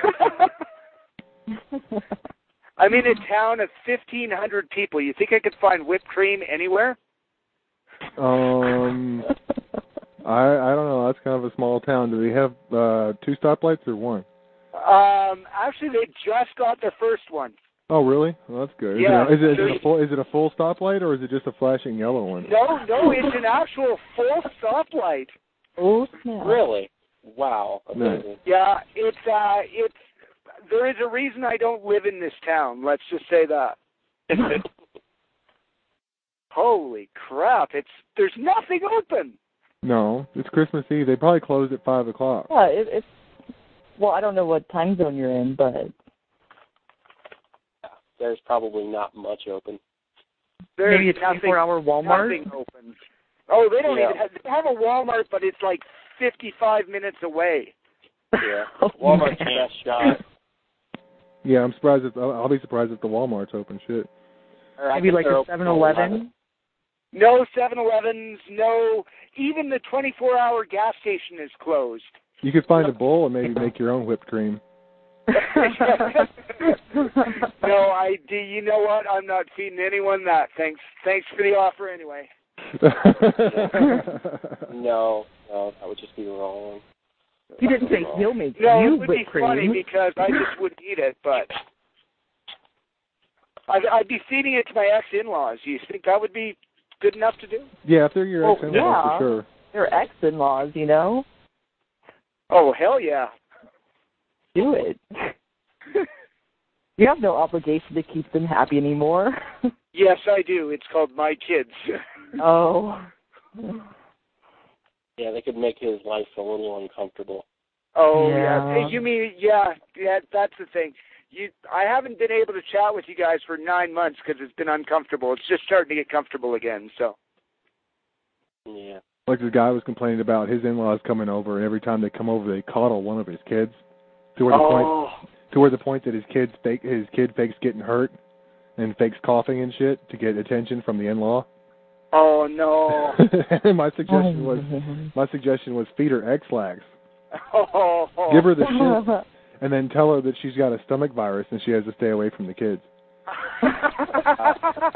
I'm in a town of fifteen hundred people. You think I could find whipped cream anywhere? Um, I I don't know. That's kind of a small town. Do they have uh, two stoplights or one? Um, actually, they just got their first one. Oh, really? Well, that's good. Yeah, Is it, is, it, is, there's- it a full, is it a full stoplight or is it just a flashing yellow one? No, no, it's an actual full stoplight. Oh, snap. Really? Wow. Amazing. Yeah, it's uh, it's. There is a reason I don't live in this town. Let's just say that. Holy crap! It's there's nothing open. No, it's Christmas Eve. They probably closed at five o'clock. Yeah, it, it's, well, I don't know what time zone you're in, but There's probably not much open. There's maybe a nothing, twenty-four hour Walmart. Nothing open. Oh, they don't Yeah. even have, they have a Walmart, but it's like fifty-five minutes away. Yeah. Oh, Walmart's man. the best shot. Yeah, I'm surprised. If, I'll I'll be surprised if the Walmart's open. Shit. Or I Maybe think like they're a open seven till eleven. No seven elevens, no, even the twenty-four hour gas station is closed. You could find a bowl and maybe make your own whipped cream. No, I do. You know what? I'm not feeding anyone that. Thanks, thanks for the offer anyway. No, no, that would just be wrong. He didn't say he'll make No, you it would be whipped cream. funny because I just wouldn't eat it, but I'd, I'd be feeding it to my ex-in-laws. Do you think that would be good enough to do? Yeah, if they're your Well, ex-in-laws, yeah. for sure. They're ex-in-laws, you know. Oh, hell yeah. Do it. You have no obligation to keep them happy anymore. Yes, I do. It's called My Kids. Oh. Yeah, they could make his life a little uncomfortable. Oh, Yeah. yeah. You mean, yeah, yeah, that's the thing. You, I haven't been able to chat with you guys for nine months because it's been uncomfortable. It's just starting to get comfortable again, so. Yeah. Like this guy was complaining about his in-laws coming over, and every time they come over, they coddle one of his kids to where the Oh. point to where the point that his kids fake his kid fakes getting hurt and fakes coughing and shit to get attention from the in-law. Oh, no. And my suggestion was my suggestion was feed her X-Lax. Oh. Give her the shit, and then tell her that she's got a stomach virus and she has to stay away from the kids.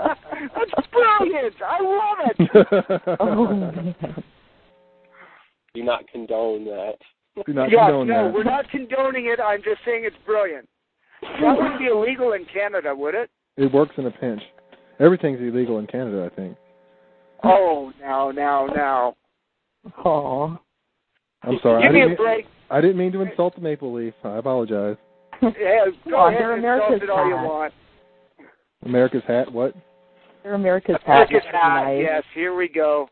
That's brilliant. I love it. Oh, man. do not condone that. Do not yes, condone no, that. we're not condoning it. I'm just saying it's brilliant. That wouldn't be illegal in Canada, would it? It works in a pinch. Everything's illegal in Canada, I think. Oh, now, now, now. Oh. I'm sorry. Give I me didn't a break. Mean, I didn't mean to insult the Maple Leaf. I apologize. Yeah, go Oh, ahead they're and insult America's it all you hat. want. America's hat, what? They're America's hat. America's hat, Nice. yes, here we go.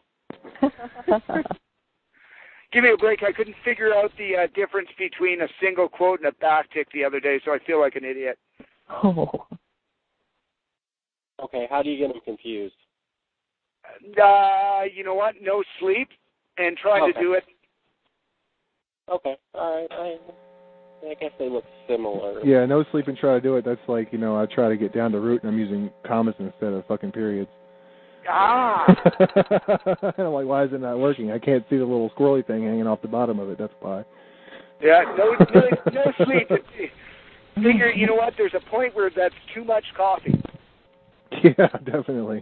Give me a break. I couldn't figure out the uh, difference between a single quote and a backtick the other day, so I feel like an idiot. Oh. Okay, how do you get them confused? Uh, you know what? No sleep and trying Okay. to do it. Okay, all right. I, I guess they look similar. Yeah, no sleep and try to do it. That's like, you know, I try to get down to root and I'm using commas instead of fucking periods. Ah. I'm like, why is it not working? I can't see the little squirrely thing hanging off the bottom of it. That's why. Yeah, no, no, no sleep. Figure, you know what? There's a point where that's too much coffee. Yeah, definitely.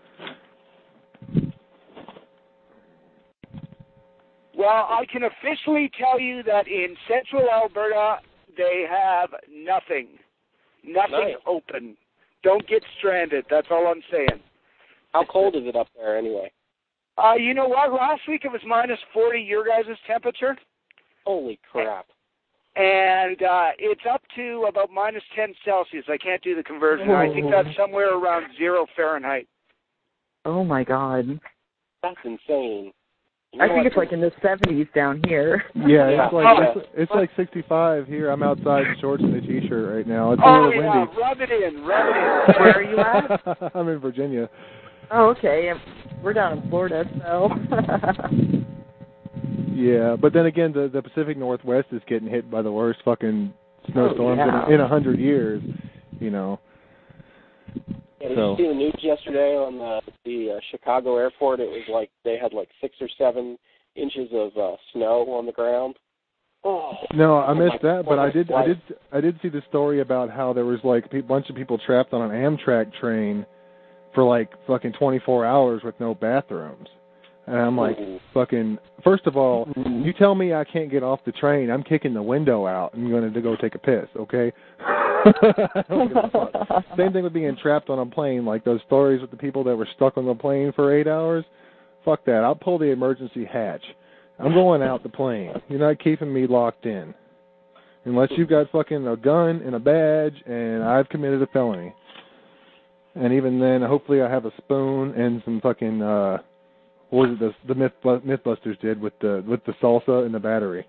Well, I can officially tell you that in central Alberta, they have nothing. Nothing Nice. open. Don't get stranded. That's all I'm saying. How cold is it up there anyway? Uh, you know what? Last week it was minus forty, your guys' temperature. Holy crap. And uh, it's up to about minus ten Celsius. I can't do the conversion. I think that's somewhere around zero Fahrenheit. Oh, my God. That's insane. You I know think what? it's like in the seventies down here. Yeah, Yeah. it's like it's, it's like sixty-five here. I'm outside in shorts and a t-shirt right now. It's a Oh, little yeah. windy. Rub it in. Rub it in. Where are you at? I'm in Virginia. Oh, okay. We're down in Florida, so. Yeah, but then again, the the Pacific Northwest is getting hit by the worst fucking snowstorms Oh, yeah. in, in a hundred years. You know. Yeah, did So. you see the news yesterday on the, the uh, Chicago airport? It was like they had like six or seven inches of uh, snow on the ground. Oh, No, I missed like that, but I twenty did I did I did see the story about how there was like a bunch of people trapped on an Amtrak train for like fucking twenty-four hours with no bathrooms. And I'm like, Ooh. fucking, first of all, you tell me I can't get off the train, I'm kicking the window out and going to go take a piss, okay? I don't give a fuck. Same thing with being trapped on a plane, like those stories with the people that were stuck on the plane for eight hours. Fuck that. I'll pull the emergency hatch. I'm going out the plane. You're not keeping me locked in. Unless you've got fucking a gun and a badge and I've committed a felony. And even then, hopefully I have a spoon and some fucking, uh, what was it the, the Myth, Mythbusters did with the with the salsa and the battery.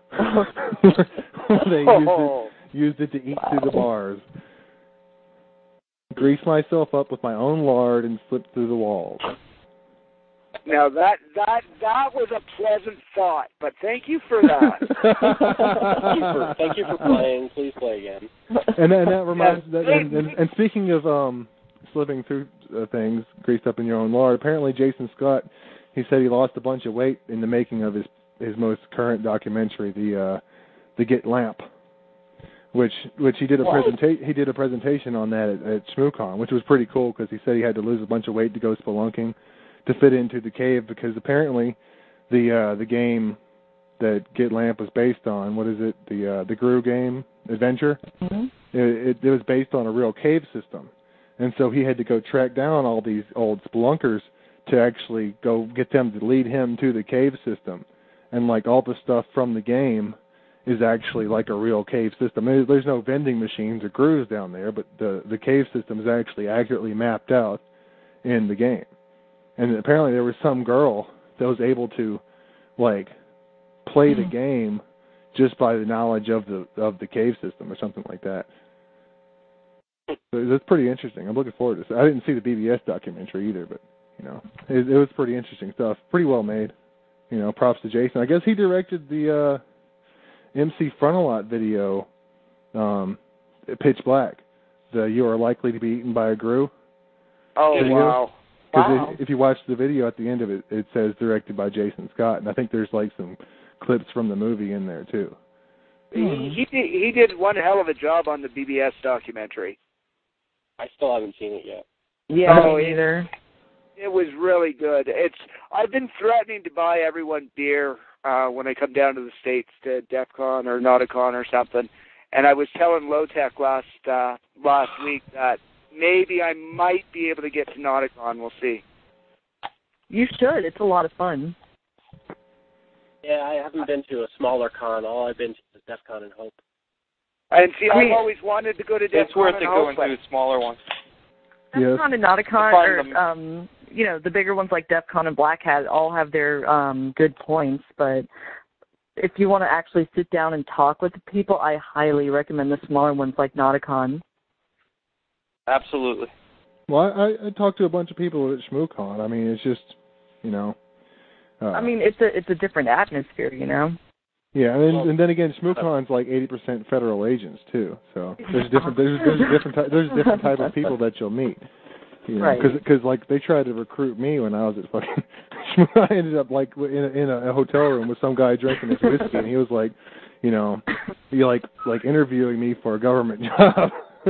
They used it, used it to eat Wow. through the bars. Grease myself up with my own lard and slip through the walls. Now that that that was a pleasant thought, but thank you for that. thank, you for, thank you for playing. Please play again. And then that reminds that, and, and, and speaking of um, slipping through uh, things, greased up in your own lard. Apparently, Jason Scott, he said he lost a bunch of weight in the making of his his most current documentary, the uh, the Get Lamp, which which he did a presenta- he did a presentation on that at, at ShmooCon, which was pretty cool because he said he had to lose a bunch of weight to go spelunking to fit into the cave because apparently the uh, the game that Get Lamp was based on, what is it, the uh, the Gru game adventure, Mm-hmm. it, it, it was based on a real cave system, and so he had to go track down all these old spelunkers to actually go get them to lead him to the cave system, and like all the stuff from the game is actually like a real cave system. There's, there's no vending machines or Grus down there, but the the cave system is actually accurately mapped out in the game. And apparently there was some girl that was able to, like, play the game just by the knowledge of the of the cave system or something like that. So that's pretty interesting. I'm looking forward to this. I didn't see the B B S documentary either, but, you know, it, it was pretty interesting stuff. Pretty well made. You know, props to Jason. I guess he directed the uh, M C Frontalot video, um, Pitch Black, the You Are Likely to Be Eaten by a Gru. Oh, video. wow. Because Wow. if, if you watch the video at the end of it, it says directed by Jason Scott, and I think there's like some clips from the movie in there too. He, he did he did one hell of a job on the B B S documentary. I still haven't seen it yet. Yeah, Oh, me it- neither. It was really good. It's I've been threatening to buy everyone beer uh, when I come down to the States to DEF CON or Nauticon or something. And I was telling Lotech last uh, last week that maybe I might be able to get to Nauticon. We'll see. You should. It's a lot of fun. Yeah, I haven't been to a smaller con. All I've been to is DEF CON and Hope. And see, I mean, I've always wanted to go to DEF It's CON worth and it Hope. going to the smaller ones. Yes. DEF CON and Nauticon, Find or, them. um, you know, the bigger ones like DEF CON and Black Hat all have their um, good points, but if you want to actually sit down and talk with the people, I highly recommend the smaller ones like Nauticon. Absolutely. Well, I, I talked to a bunch of people at ShmooCon. I mean, it's just, you know. Uh, I mean, it's a it's a different atmosphere, you know. Yeah, and then, and then again, ShmooCon's like eighty percent federal agents too. So there's different there's there's a different ty- there's a different type of people that you'll meet. You know, Right. Because like they tried to recruit me when I was at fucking. I ended up like in a, in a hotel room with some guy drinking his whiskey, and he was like, you know, he like like interviewing me for a government job.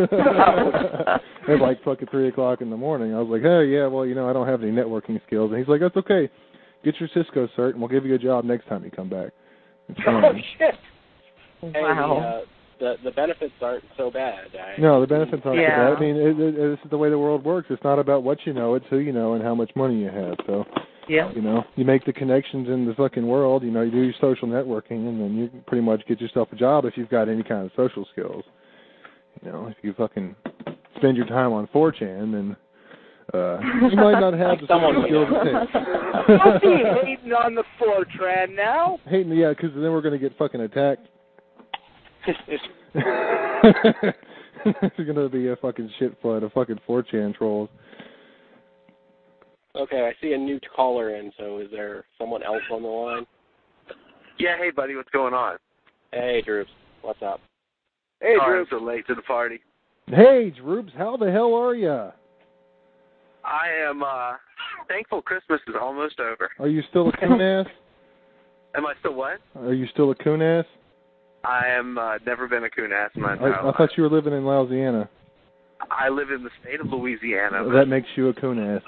At like fucking three o'clock in the morning. I was like, hey, yeah, well, you know, I don't have any networking skills, and he's like, that's okay. Get your Cisco cert, and we'll give you a job next time you come back. It's Oh, fine. shit. Hey, Wow. the, uh, the the benefits aren't so bad. I, No, the benefits aren't Yeah. so bad. I mean, it, it, this is the way the world works. It's not about what you know, it's who you know and how much money you have. So, Yeah. you know, you make the connections in the fucking world, you know, you do your social networking, and then you pretty much get yourself a job if you've got any kind of social skills. You know, if you fucking spend your time on four chan, then uh, you might not have the social skills it takes. Don't be hating on the Fortran now. Hating, yeah, because then we're going to get fucking attacked. It's going to be a fucking shit flood of fucking four chan trolls. Okay, I see a new caller in, so is there someone else on the line? Yeah, hey, buddy, what's going on? Hey, Droops, what's up? Hey, Sorry Drew. I'm so late to the party. Hey, Droops, how the hell are ya? I am uh, thankful Christmas is almost over. Are you still a coon ass? Am I still what? Are you still a coon ass? I am uh, never been a coon ass in my I, entire I life. thought you were living in Louisiana. I live in the state of Louisiana. That makes you a coon ass.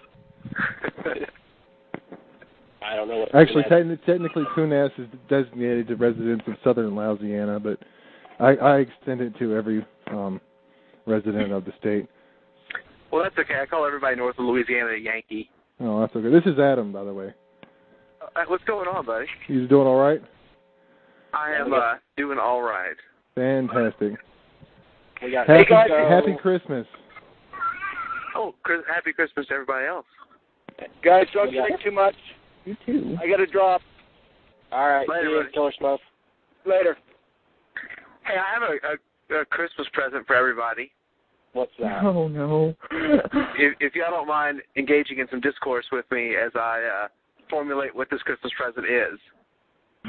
I don't know what. Actually, that- techni- technically, coon ass is designated to residents of southern Louisiana, but I, I extend it to every um, resident of the state. Well, that's okay. I call everybody north of Louisiana a Yankee. Oh, that's okay. This is Adam, by the way. Uh, what's going on, buddy? You doing all right? I am uh, doing all right. Fantastic. we got Happy, guys. happy Christmas. Oh, Chris, happy Christmas to everybody else. Guys, don't Yeah. drink too much. You too. I got to drop. All right, Later, see you, buddy. Killer Smoke. Later. Hey, I have a, a, a Christmas present for everybody. What's that? Oh, no. If, if y'all don't mind engaging in some discourse with me as I uh, formulate what this Christmas present is.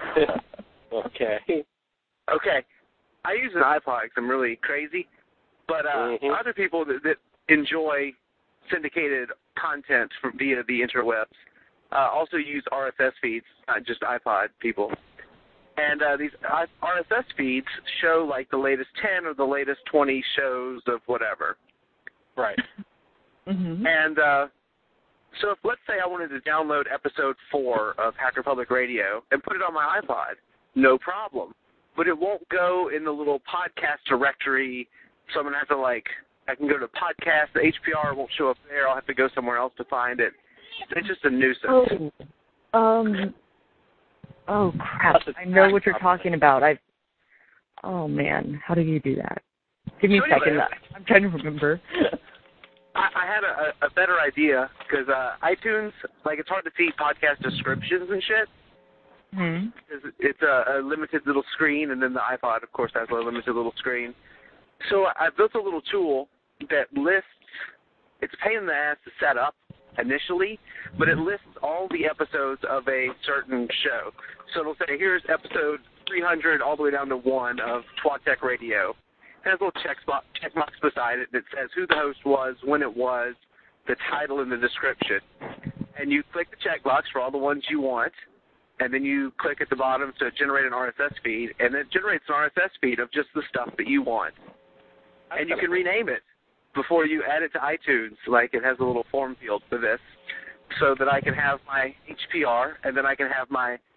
Okay. Okay. I use an iPod because I'm really crazy, but uh, Mhm. other people that, that enjoy syndicated content from via the interwebs uh, also use R S S feeds, not just iPod people. And uh, these R S S feeds show like the latest ten or the latest twenty shows of whatever. Right. Mm-hmm. And uh, so if, let's say I wanted to download episode four of Hacker Public Radio and put it on my iPod, no problem. But it won't go in the little podcast directory, so I'm going to have to, like, I can go to podcast, the H P R won't show up there, I'll have to go somewhere else to find it. It's just a nuisance. Oh, um, oh crap! I know what you're talking about. I, oh man, how do you do that? Give me So a second. anyway. I'm trying to remember. I, I had a, a better idea, because uh, iTunes, like, it's hard to see podcast descriptions and shit. Hmm. It's- It's a, a limited little screen, and then the iPod, of course, has a limited little screen. So I built a little tool that lists, it's a pain in the ass to set up initially, but it lists all the episodes of a certain show. So it'll say, here's episode three hundred all the way down to one of Twat Tech Radio. It has a little check box, check box beside it that says who the host was, when it was, the title, and the description. And you click the checkbox for all the ones you want, and then you click at the bottom to generate an R S S feed, and it generates an R S S feed of just the stuff that you want. And you can rename it before you add it to iTunes. Like, it has a little form field for this, so that I can have my H P R, and then I can have my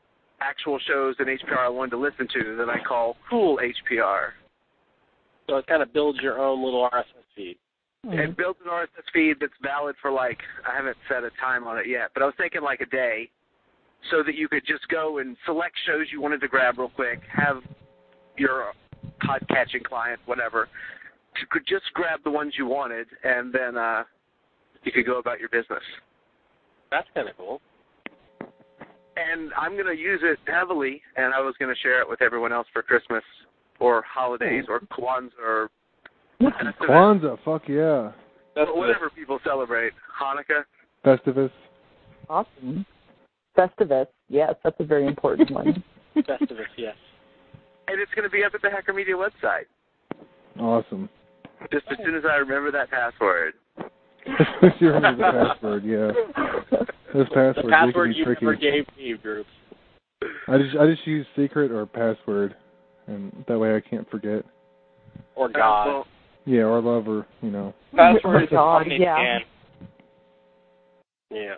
actual shows in H P R I wanted to listen to that I call Cool H P R. So it kind of builds your own little R S S feed. Mm-hmm. It builds an R S S feed that's valid for, like, I haven't set a time on it yet, but I was thinking like a day, so that you could just go and select shows you wanted to grab real quick, have your podcatching client, whatever, you could just grab the ones you wanted, and then uh, you could go about your business. That's kind of cool. And I'm going to use it heavily, and I was going to share it with everyone else for Christmas or holidays or Kwanzaa or Kwanzaa, fuck yeah. Festivus. Whatever people celebrate. Hanukkah. Festivus. Awesome. Festivus, yes, that's a very important one. Festivus, yes. And it's going to be up at the Hacker Media website. Awesome. Just as soon as I remember that password. You remember the password, yeah. Those passwords, the password they can be you tricky. never gave me, groups. I just I just use secret or password, and that way I can't forget. Or God. Uh, well, yeah, or love, or you know. Password is God, OmniScan. yeah. Yeah.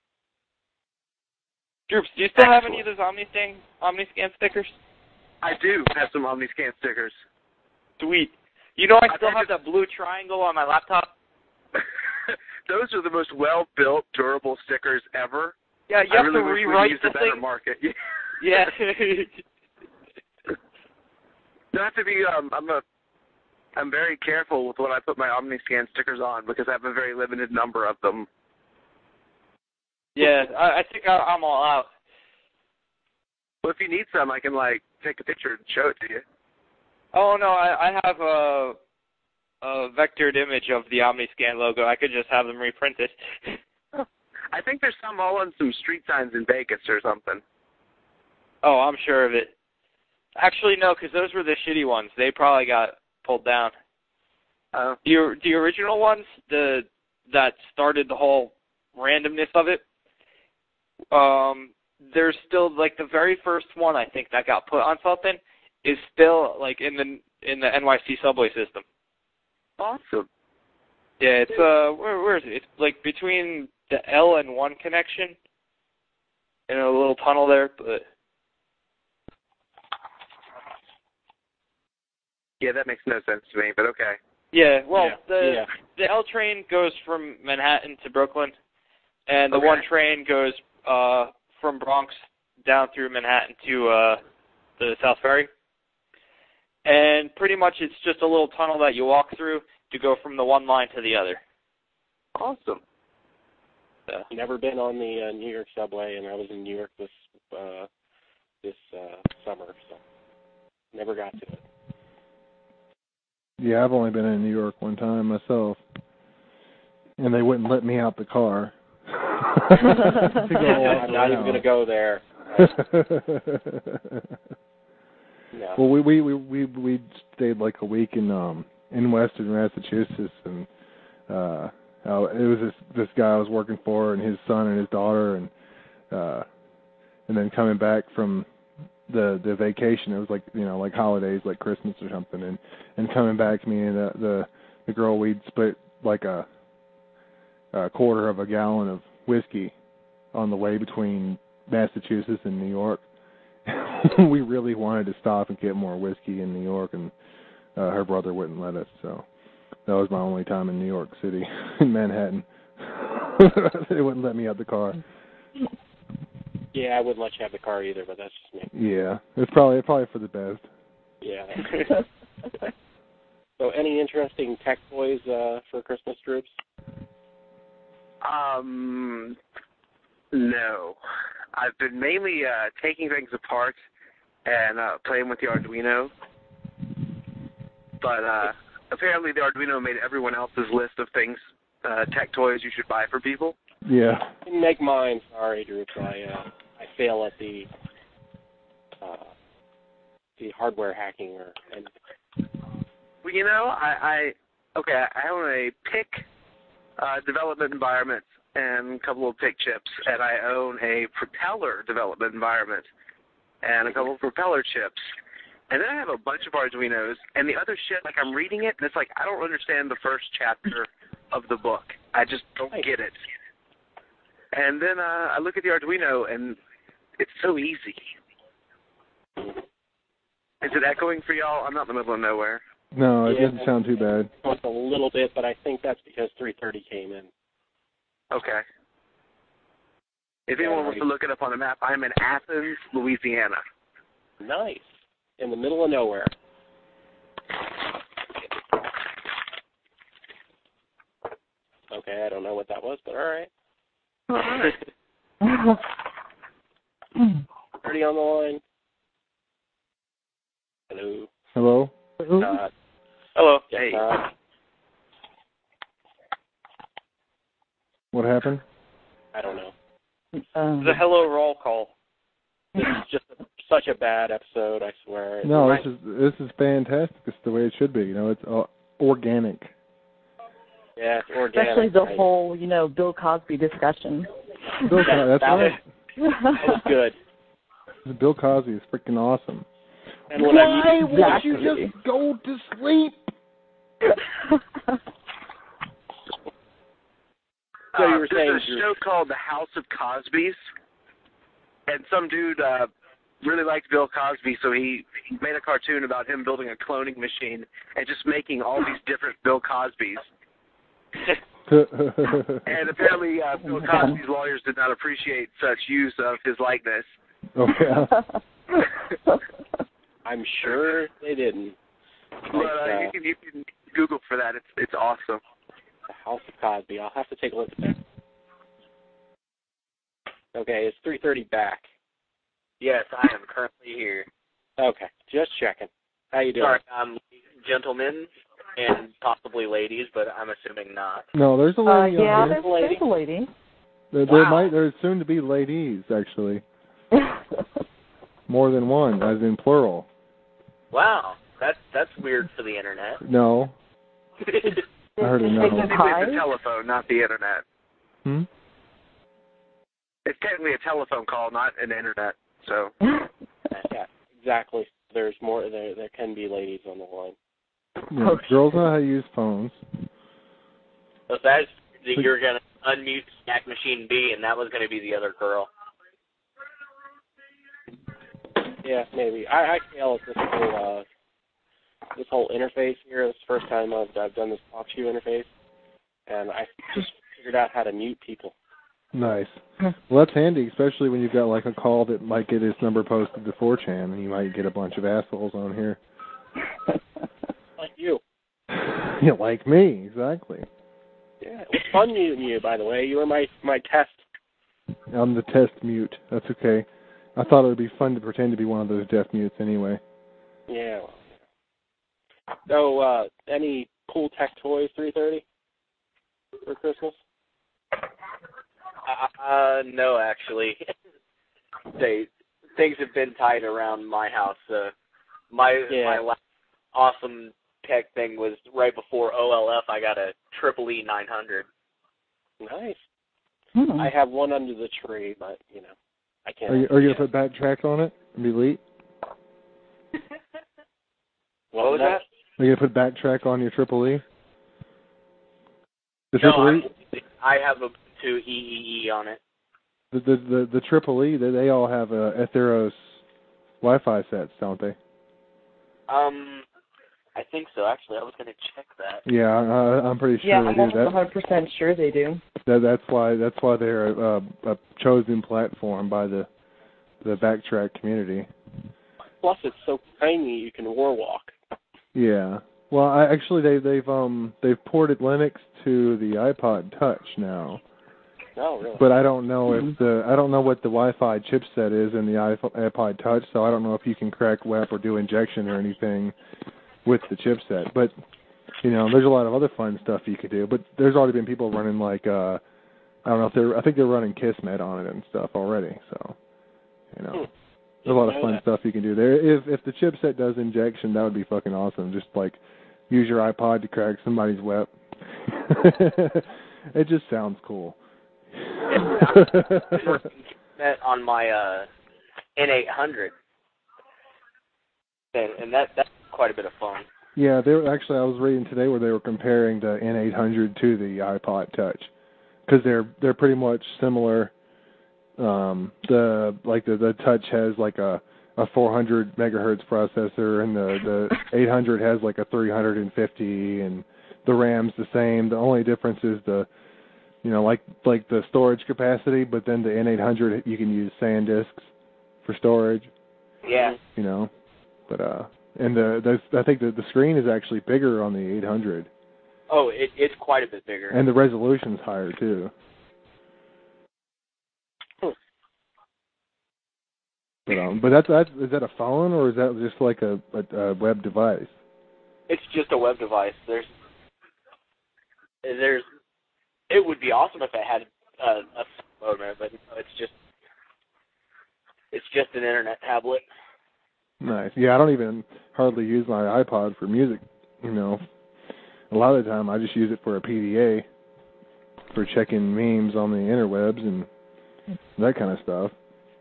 Groups, do you still have Excellent. any of those OmniScan OmniScan stickers? I do have some OmniScan stickers. Sweet. You know I I still think have that blue triangle on my laptop? Those are the most well-built, durable stickers ever. Yeah, you I have really to wish rewrite we used the a better thing. market. Yeah. Not to be, um, I'm a, I'm very careful with what I put my OmniScan stickers on because I have a very limited number of them. Yeah, I, I think I, I'm all out. Well, if you need some, I can, like, take a picture and show it to you. Oh, no, I, I have a, a vectored image of the OmniScan logo. I could just have them reprinted. I think there's some all on some street signs in Vegas or something. Oh, I'm sure of it. Actually, no, because those were the shitty ones. They probably got pulled down. Uh, The, the original ones, the that started the whole randomness of it, um, there's still, like, the very first one, I think, that got put on something is still, like, in the in the N Y C subway system. awesome. Yeah, it's, uh, where, where is it? It's, like, between the L and one connection in a little tunnel there, but... Yeah, that makes no sense to me, but okay. Yeah, well, Yeah, the yeah. the L train goes from Manhattan to Brooklyn, and the Okay. one train goes uh, from Bronx down through Manhattan to uh, the South Ferry. And pretty much it's just a little tunnel that you walk through to go from the one line to the other. Awesome. So. Never been on the uh, New York subway, and I was in New York this uh, this uh, summer, so never got to it. Yeah, I've only been in New York one time myself, and they wouldn't let me out the car. To go all I'm not even going to go there. No. Well, we we we we we stayed like a week in um in Western Massachusetts, and uh, uh it was this this guy I was working for, and his son and his daughter, and uh, and then coming back from the the vacation, it was like, you know, like holidays, like Christmas or something, and and coming back, me and the the, the girl, we'd split like a, a quarter of a gallon of whiskey on the way between Massachusetts and New York. We really wanted to stop and get more whiskey in New York, and uh, her brother wouldn't let us, so that was my only time in New York City, in Manhattan. They wouldn't let me out the car. Yeah, I wouldn't let you have the car either, but that's just me. Yeah, it's probably probably for the best. Yeah. So, any interesting tech toys uh, for Christmas troops? Um, no. I've been mainly uh, taking things apart and uh, playing with the Arduino. But uh, apparently the Arduino made everyone else's list of things, uh, tech toys you should buy for people. Yeah. Didn't make mine. Sorry, Droops. I uh, I fail at the uh, the hardware hacking or anything. Well, you know, I, I okay, I own a P I C uh, development environment and a couple of P I C chips, and I own a propeller development environment and a couple of propeller chips. And then I have a bunch of Arduinos, and the other shit, like, I'm reading it, and it's like, I don't understand the first chapter of the book. I just don't get it. And then uh, I look at the Arduino, and it's so easy. Is it echoing for y'all? I'm not in the middle of nowhere. No, it Yeah, doesn't sound too bad. It's a little bit, but I think that's because three thirty came in. Okay. If anyone wants to look it up on a map, I'm in Athens, Louisiana. Nice. In the middle of nowhere. Okay, I don't know what that was, but all right. All right. thirty on the line. Hello. Hello? Uh, Hello. hey. Hey. Uh, What happened? I don't know. Um, The hello roll call. This is just a, such a bad episode, I swear. No, It's this is this is fantastic. It's the way it should be. You know, it's uh, organic. Yeah, it's organic. especially the right? whole, you know, Bill Cosby discussion. Bill Yeah, Cosby, that's that right. Was, that was good. Bill Cosby is freaking awesome. And when Why I won't Exactly. you just go to sleep? So you Uh, were saying there's a show called The House of Cosbys, and some dude uh, really liked Bill Cosby, so he made a cartoon about him building a cloning machine and just making all these different Bill Cosbys. And apparently uh, Bill Cosby's lawyers did not appreciate such use of his likeness. Oh, yeah. I'm sure they didn't. But Like, uh, uh, you, can, you can Google for that. It's it's awesome. The House of Cosby. I'll have to take a look at that. Okay, it's three thirty back. Yes, I am currently here. Okay, just checking. How you doing? Sorry, um, gentlemen and possibly ladies, but I'm assuming not. No, there's a Uh, lady yeah, on here. there's, there's a lady. There, there Wow. might there's soon to be ladies actually. More than one, as in plural. Wow, that's that's weird for the internet. No. I heard a no. Technically, it's a telephone, not the internet. Hmm? It's technically a telephone call, not an internet. So. Yeah, exactly. There's more. There, there can be ladies on the line. Yeah, girls know how to use phones. So that's that you're gonna unmute Snack Machine B, and that was gonna be the other girl. Yeah, maybe. I, I fail at this whole uh, this whole interface here. It's the first time I've, I've done this TalkShoe interface, and I just figured out how to mute people. Nice. Well, that's handy, especially when you've got like a call that might get his number posted to four chan, and you might get a bunch of assholes on here. Like you. Yeah, like me, exactly. Yeah, it was fun muting you, by the way. You were my my test. I'm the test mute. That's okay. I thought it would be fun to pretend to be one of those deaf mutes anyway. Yeah. Well, yeah. So, uh, any cool tech toys three thirty for Christmas? Uh, no, actually, they things have been tight around my house. Uh, my Yeah. my last awesome tech thing was right before O L F. I got a Triple E nine hundred. Nice. Hmm. I have one under the tree, but you know, I can't. Are you, are you going to put backtrack on it and delete? What was that? Are you going to put backtrack on your Triple E? The No, Triple E? I, I have a two E E E on it. The the the, the Triple E, they, they all have uh, Atheros Wi-Fi sets, don't they? Um, I think so. Actually, I was going to check that. Yeah, I, I'm pretty sure Yeah, they I'm do almost that. one hundred percent sure they do. that. That's why that's why they're a, a chosen platform by the the backtrack community. Plus, it's so tiny you can warwalk. Yeah. Well, I, actually, they they've um they've ported Linux to the iPod Touch now. Oh, really? But I don't know if the I don't know what the Wi-Fi chipset is in the iPod Touch, so I don't know if you can crack W A P or do injection or anything with the chipset. But you know, there's a lot of other fun stuff you could do. But there's already been people running like uh I don't know if they're I think they're running Kismet on it and stuff already. So you know, Hmm. there's a lot of know fun that. stuff you can do there. If if the chipset does injection, that would be fucking awesome. Just like use your iPod to crack somebody's W A P. It just sounds cool. That on my uh, N eight hundred, and, and that that's quite a bit of fun. Yeah, they were actually. I was reading today where they were comparing the N eight hundred to the iPod Touch because they're they're pretty much similar. Um, the like the the Touch has like a a four hundred megahertz processor, and the the eight hundred has like a three hundred fifty, and the RAM's the same. The only difference is the, you know, like like the storage capacity, but then the N eight hundred you can use SanDisks for storage. Yeah. You know, but uh, and the the I think the the screen is actually bigger on the eight hundred. Oh, it, it's quite a bit bigger. And the resolution's higher too. Hmm. But um, but that's that's is that a phone or is that just like a, a, a web device? It's just a web device. There's, there's, it would be awesome if it had a, a modem, but no, it's just, it's just an internet tablet. Nice. Yeah, I don't even hardly use my iPod for music. You know, a lot of the time I just use it for a P D A, for checking memes on the interwebs and that kind of stuff.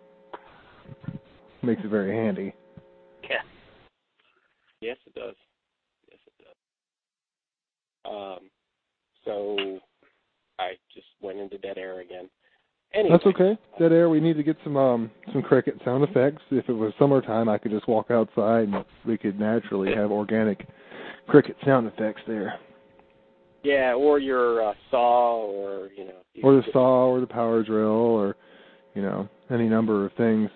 Makes it very handy. Yeah. Yes, it does. Yes, it does. Um, so I just went into dead air again. Anyway. That's okay. Dead air. We need to get some um some cricket sound effects. If it was summertime, I could just walk outside and we could naturally have organic cricket sound effects there. Yeah, or your uh, saw, or you know, you or the saw, or the power drill, or you know, any number of things.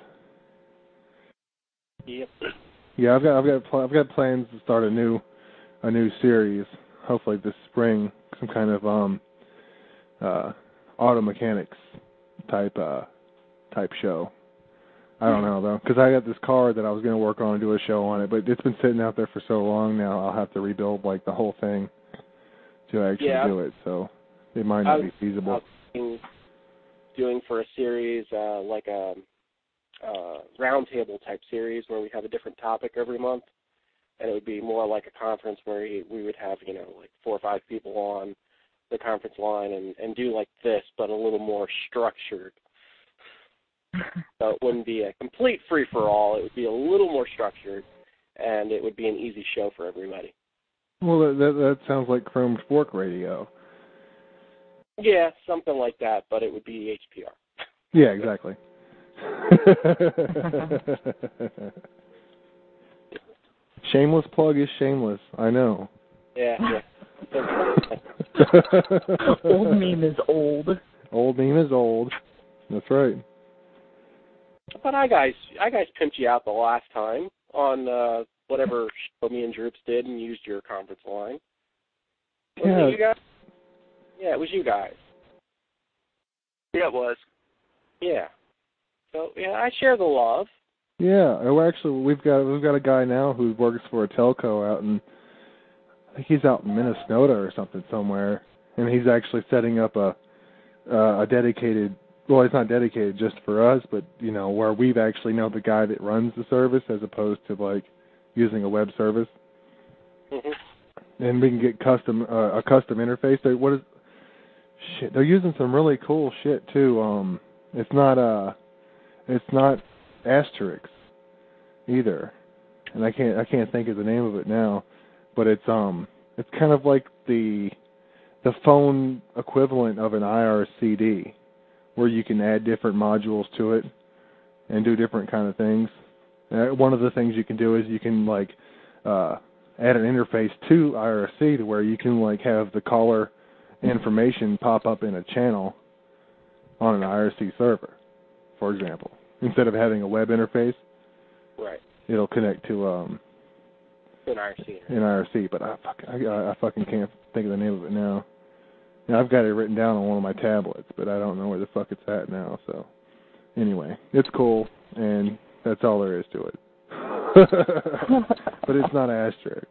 Yep. Yeah, I've got I've got pl- I've got plans to start a new a new series. Hopefully this spring, some kind of um uh auto mechanics type uh type show. I don't know though, because I got this car that I was going to work on and do a show on it, but it's been sitting out there for so long now. I'll have to rebuild like the whole thing to actually yeah, do it. So it might not be feasible. Doing, doing for a series uh, like a uh, roundtable type series where we have a different topic every month, and it would be more like a conference where we would have you know like four or five people on the conference line and, and do like this, but a little more structured. So it wouldn't be a complete free-for-all. It would be a little more structured, and it would be an easy show for everybody. Well, that that, that sounds like chromed fork radio. Yeah, something like that, but it would be H P R. Yeah, exactly. Shameless plug is shameless. I know. Yeah. yeah. Old meme is old. Old meme is old. That's right. But I guys, I guys pimped you out the last time on uh, whatever show me and Droops did and used your conference line. Was yeah. it you guys? Yeah, it was you guys. Yeah, it was. Yeah. So yeah, I share the love. Yeah. Well, actually, we've got we've got a guy now who works for a telco out in, I think he's out in Minnesota or something somewhere, and he's actually setting up a uh, a dedicated. Well, it's not dedicated just for us, but, you know, where we've actually know the guy that runs the service as opposed to, like, using a web service. Mm-hmm. And we can get custom uh, a custom interface. They, what is, shit, they're using some really cool shit, too. Um, it's not, uh, it's not Asterix either. And I can't, I can't think of the name of it now. But it's, um, it's kind of like the, the phone equivalent of an I R C D, where you can add different modules to it and do different kind of things. Uh, one of the things you can do is you can like uh, add an interface to I R C to where you can like have the caller information pop up in a channel on an I R C server, for example. Instead of having a web interface, right? It'll connect to um, an I R C. An I R C, but I, fuck, I, I fucking can't think of the name of it now. Yeah, I've got it written down on one of my tablets, but I don't know where the fuck it's at now. So, anyway, it's cool, and that's all there is to it. But it's not Asterix.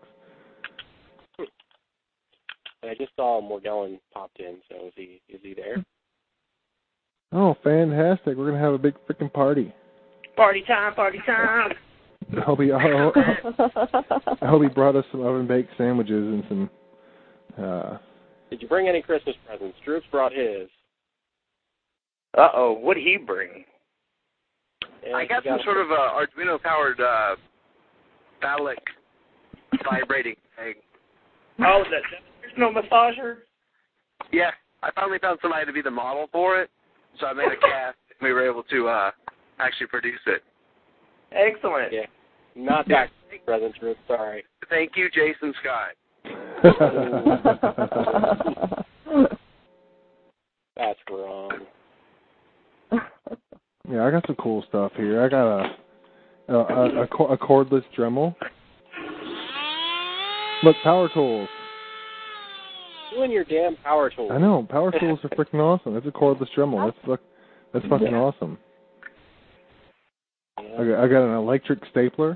I just saw Morgellon popped in, so is he is he there? Oh, fantastic! We're gonna have a big freaking party. Party time! Party time! I hope he, I hope, I hope he brought us some oven baked sandwiches and some. Uh, Did you bring any Christmas presents? Droops brought his. Uh-oh, what did he bring? Yeah, I got got some sort of uh, Arduino-powered uh, phallic vibrating thing. Oh, that, there's no massager? Yeah, I finally found somebody to be the model for it, so I made a cast, and we were able to uh, actually produce it. Excellent. Yeah. Not that present, Ruth. Sorry. Thank you, Jason Scott. That's wrong. Yeah, I got some cool stuff here. I got a a, a, a cordless Dremel. Look, power tools. You and your damn power tools. I know, power tools are freaking awesome. It's a cordless Dremel. That's fuck, that's fucking yeah. awesome. Yeah. I got, I got an electric stapler.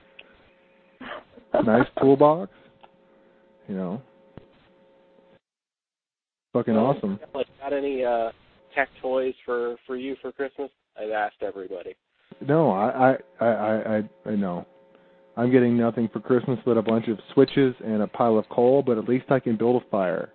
Nice toolbox. You know. Fucking well, awesome. Got any uh, tech toys for, for you for Christmas? I've asked everybody. No, I I, I, I, I know. I'm getting nothing for Christmas but a bunch of switches and a pile of coal, but at least I can build a fire.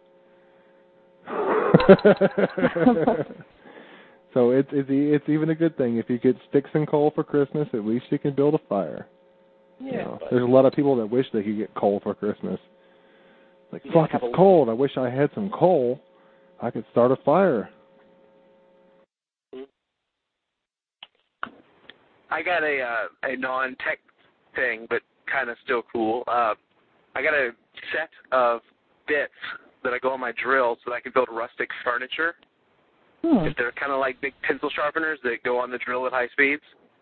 So it's it's it's even a good thing. If you get sticks and coal for Christmas, at least you can build a fire. Yeah. You know, there's a lot of people that wish they could get coal for Christmas. Like, you fuck, it's cold. I wish I had some coal. I could start a fire. I got a uh, a non-tech thing, but kind of still cool. Uh, I got a set of bits that I go on my drill so that I can build rustic furniture. Hmm. If they're kind of like big pencil sharpeners that go on the drill at high speeds.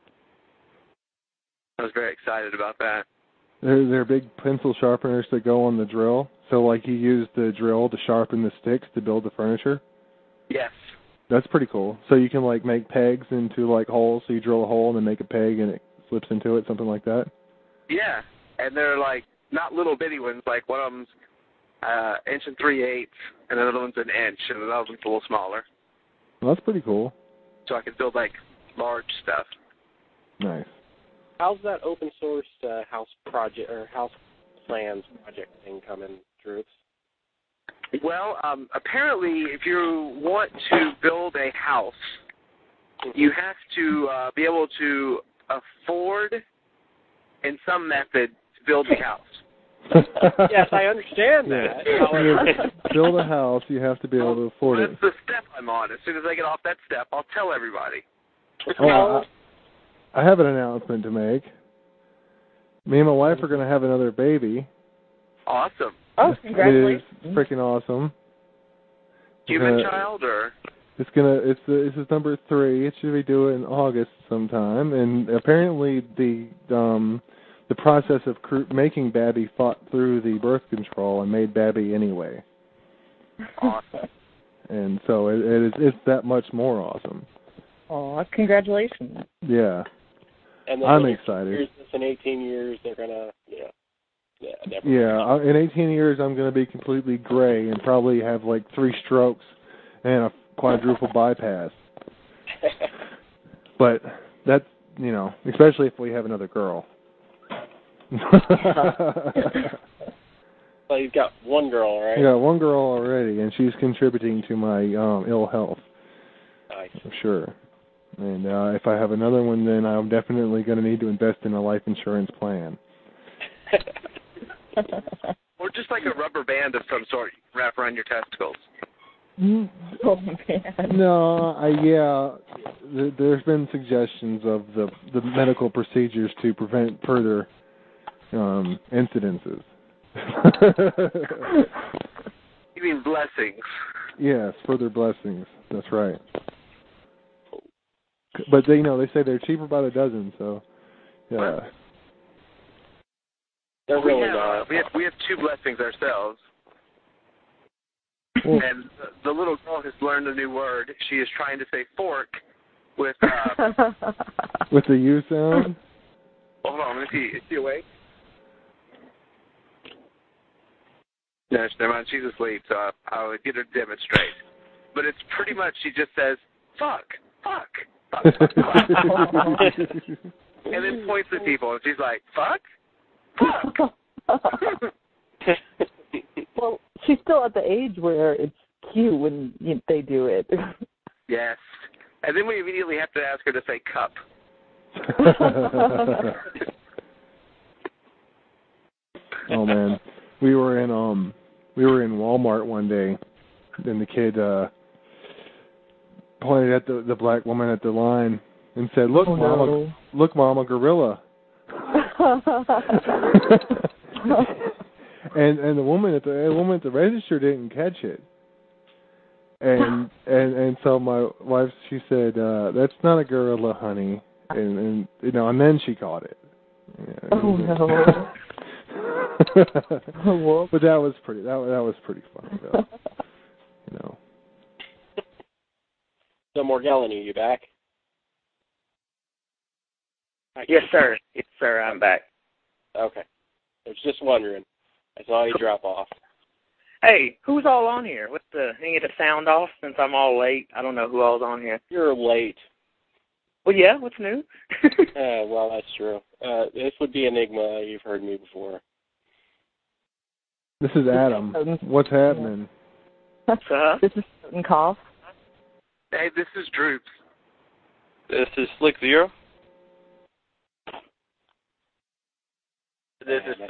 I was very excited about that. They're, they're big pencil sharpeners that go on the drill. So, like, you use the drill to sharpen the sticks to build the furniture? Yes. That's pretty cool. So you can, like, make pegs into, like, holes. So you drill a hole and then make a peg and it slips into it, something like that? Yeah. And they're, like, not little bitty ones. Like, one of them's uh, inch and three-eighths, and another one's an inch, and another one's a little smaller. Well, that's pretty cool. So I can build, like, large stuff. Nice. How's that open source uh, house project or house plans project thing coming, Drew? Well, um, apparently, if you want to build a house, you have to uh, be able to afford, in some method, to build the house. Yes, I understand that. Yeah. Build a house, you have to be able to afford That's it. the step I'm on. As soon as I get off that step, I'll tell everybody. Oh, I, I have an announcement to make. Me and my wife are going to have another baby. Awesome. Oh, congratulations. It is freaking awesome. Human uh, child, or? It's gonna. It's this is number three. It should be due in August sometime, and apparently the um the process of cr- making Babby fought through the birth control and made Babby anyway. Awesome. And so it, it is. It's that much more awesome. Oh, congratulations. Yeah. And then I'm in excited. Years, in eighteen years, they're gonna yeah. Yeah, never yeah, I- in eighteen years, I'm going to be completely gray and probably have like three strokes and a quadruple bypass. But that's, you know, especially if we have another girl. Well, you've got one girl, right? I got one girl already, and she's contributing to my um, ill health. Nice. For sure. And uh, if I have another one, then I'm definitely going to need to invest in a life insurance plan. Or just like a rubber band of some sort wrap around your testicles. Oh, man. No, I, yeah, th- there's been suggestions of the the medical procedures to prevent further um, incidences. You mean blessings? Yes, further blessings. That's right. But they, you know, they say they're cheaper by the dozen, so yeah. What? They're we, really have, not. uh, we have we have two blessings ourselves. Well, and the, the little girl has learned a new word. She is trying to say fork with uh with the U sound. Hold on, let me see. Is she awake? No, never mind. She's asleep, so I, I would get her to demonstrate. But it's pretty much she just says fuck, fuck, fuck, fuck, fuck. And then points at people, and she's like, fuck, fuck. Well, she's still at the age where it's cute when you, they do it. Yes. And then we immediately have to ask her to say cup. Oh man, we were in um we were in Walmart one day, and the kid uh pointed at the the black woman at the line, and said, "Look, oh, Mama, no. look, Mama, gorilla." and and the woman at the, the woman at the register didn't catch it. And and and so my wife, she said, uh, "That's not a gorilla, honey." And and you know, and then she caught it. Yeah, oh no! oh, but that was pretty. That that was pretty funny, though. You know. So Morgellon, are you back? Yes, sir. Yes, sir. I'm back. Okay. I was just wondering. I saw you drop off. Hey, who's all on here? What's the? Can you get the sound off since I'm all late? I don't know who all's on here. You're late. Well, yeah. What's new? uh, well, that's true. Uh, this would be Enigma. You've heard me before. This is Adam. What's happening? Uh-huh. This is Sutton Cough. Hey, this is Droops. This is Slick Zero. This is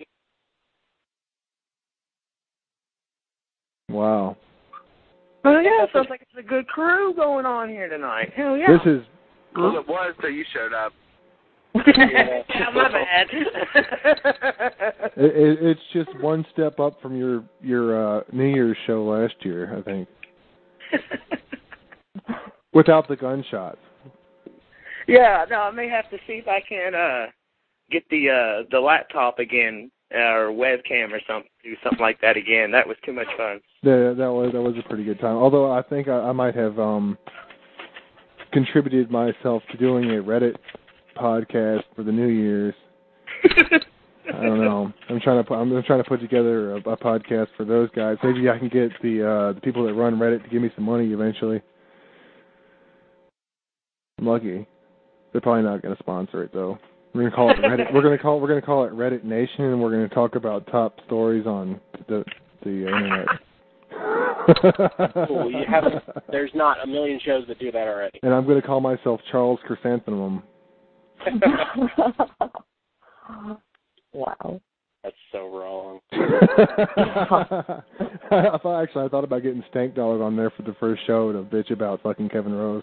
Wow. Oh, yeah, it sounds like it's a good crew going on here tonight. Hell yeah. This is... Well, it was till you showed up. yeah, my bad. it, it, it's just one step up from your your uh, New Year's show last year, I think. Without the gunshots. Yeah, no, I may have to see if I can uh, get the uh, the laptop again, uh, or webcam or something, do something like that again. That was too much fun. Yeah, that was that was a pretty good time. Although I think I, I might have um, contributed myself to doing a Reddit podcast for the New Year's. I don't know. I'm trying to put, I'm trying to put together a, a podcast for those guys. Maybe I can get the uh, the people that run Reddit to give me some money eventually. I'm lucky. They're probably not going to sponsor it though. We're going to call it Reddit. We're going to call we're going to call it Reddit Nation, and we're going to talk about top stories on the the internet. Cool. You haven't. There's not a million shows that do that already. And I'm going to call myself Charles Chrysanthemum. Wow. That's so wrong. I thought actually I thought about getting Stank Dog on there for the first show to bitch about fucking Kevin Rose.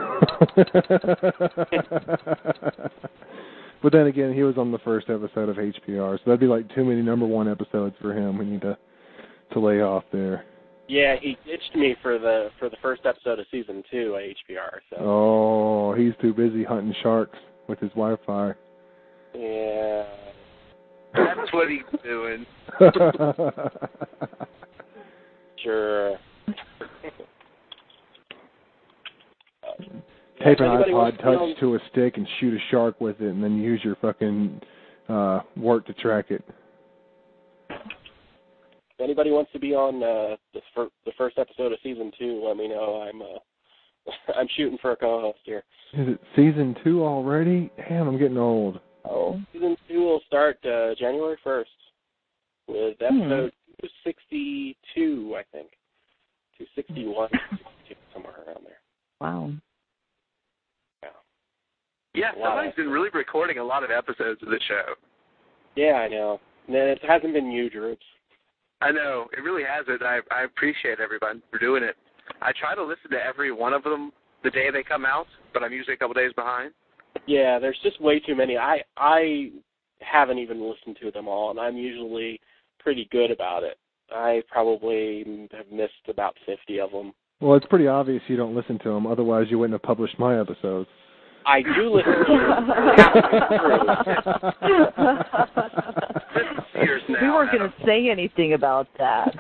But then again, he was on the first episode of H P R, so that'd be like too many number one episodes for him. We need to to lay off there. Yeah, he ditched me for the for the first episode of season two at H P R. So. Oh, he's too busy hunting sharks with his Wi-Fi. Yeah. That's what he's doing. Sure. Tape an iPod touch to a stick and shoot a shark with it, and then use your fucking uh, work to track it. If anybody wants to be on uh, the, fir- the first episode of season two, let me know. I'm uh, I'm shooting for a co-host here. Is it season two already? Damn, I'm getting old. Oh. Season two will start uh, January first with episode hmm. two sixty-two, I think. two sixty-one, sixty-two, somewhere around there. Wow. Yeah. Yeah, somebody's been really recording a lot of episodes of the show. Yeah, I know. And it hasn't been you, Droops. I know. It really hasn't. I, I appreciate everyone for doing it. I try to listen to every one of them the day they come out, but I'm usually a couple days behind. Yeah, there's just way too many. I I haven't even listened to them all, and I'm usually pretty good about it. I probably have missed about fifty of them. Well, it's pretty obvious you don't listen to them. Otherwise, you wouldn't have published my episodes. I do listen to them. We weren't going to say anything about that.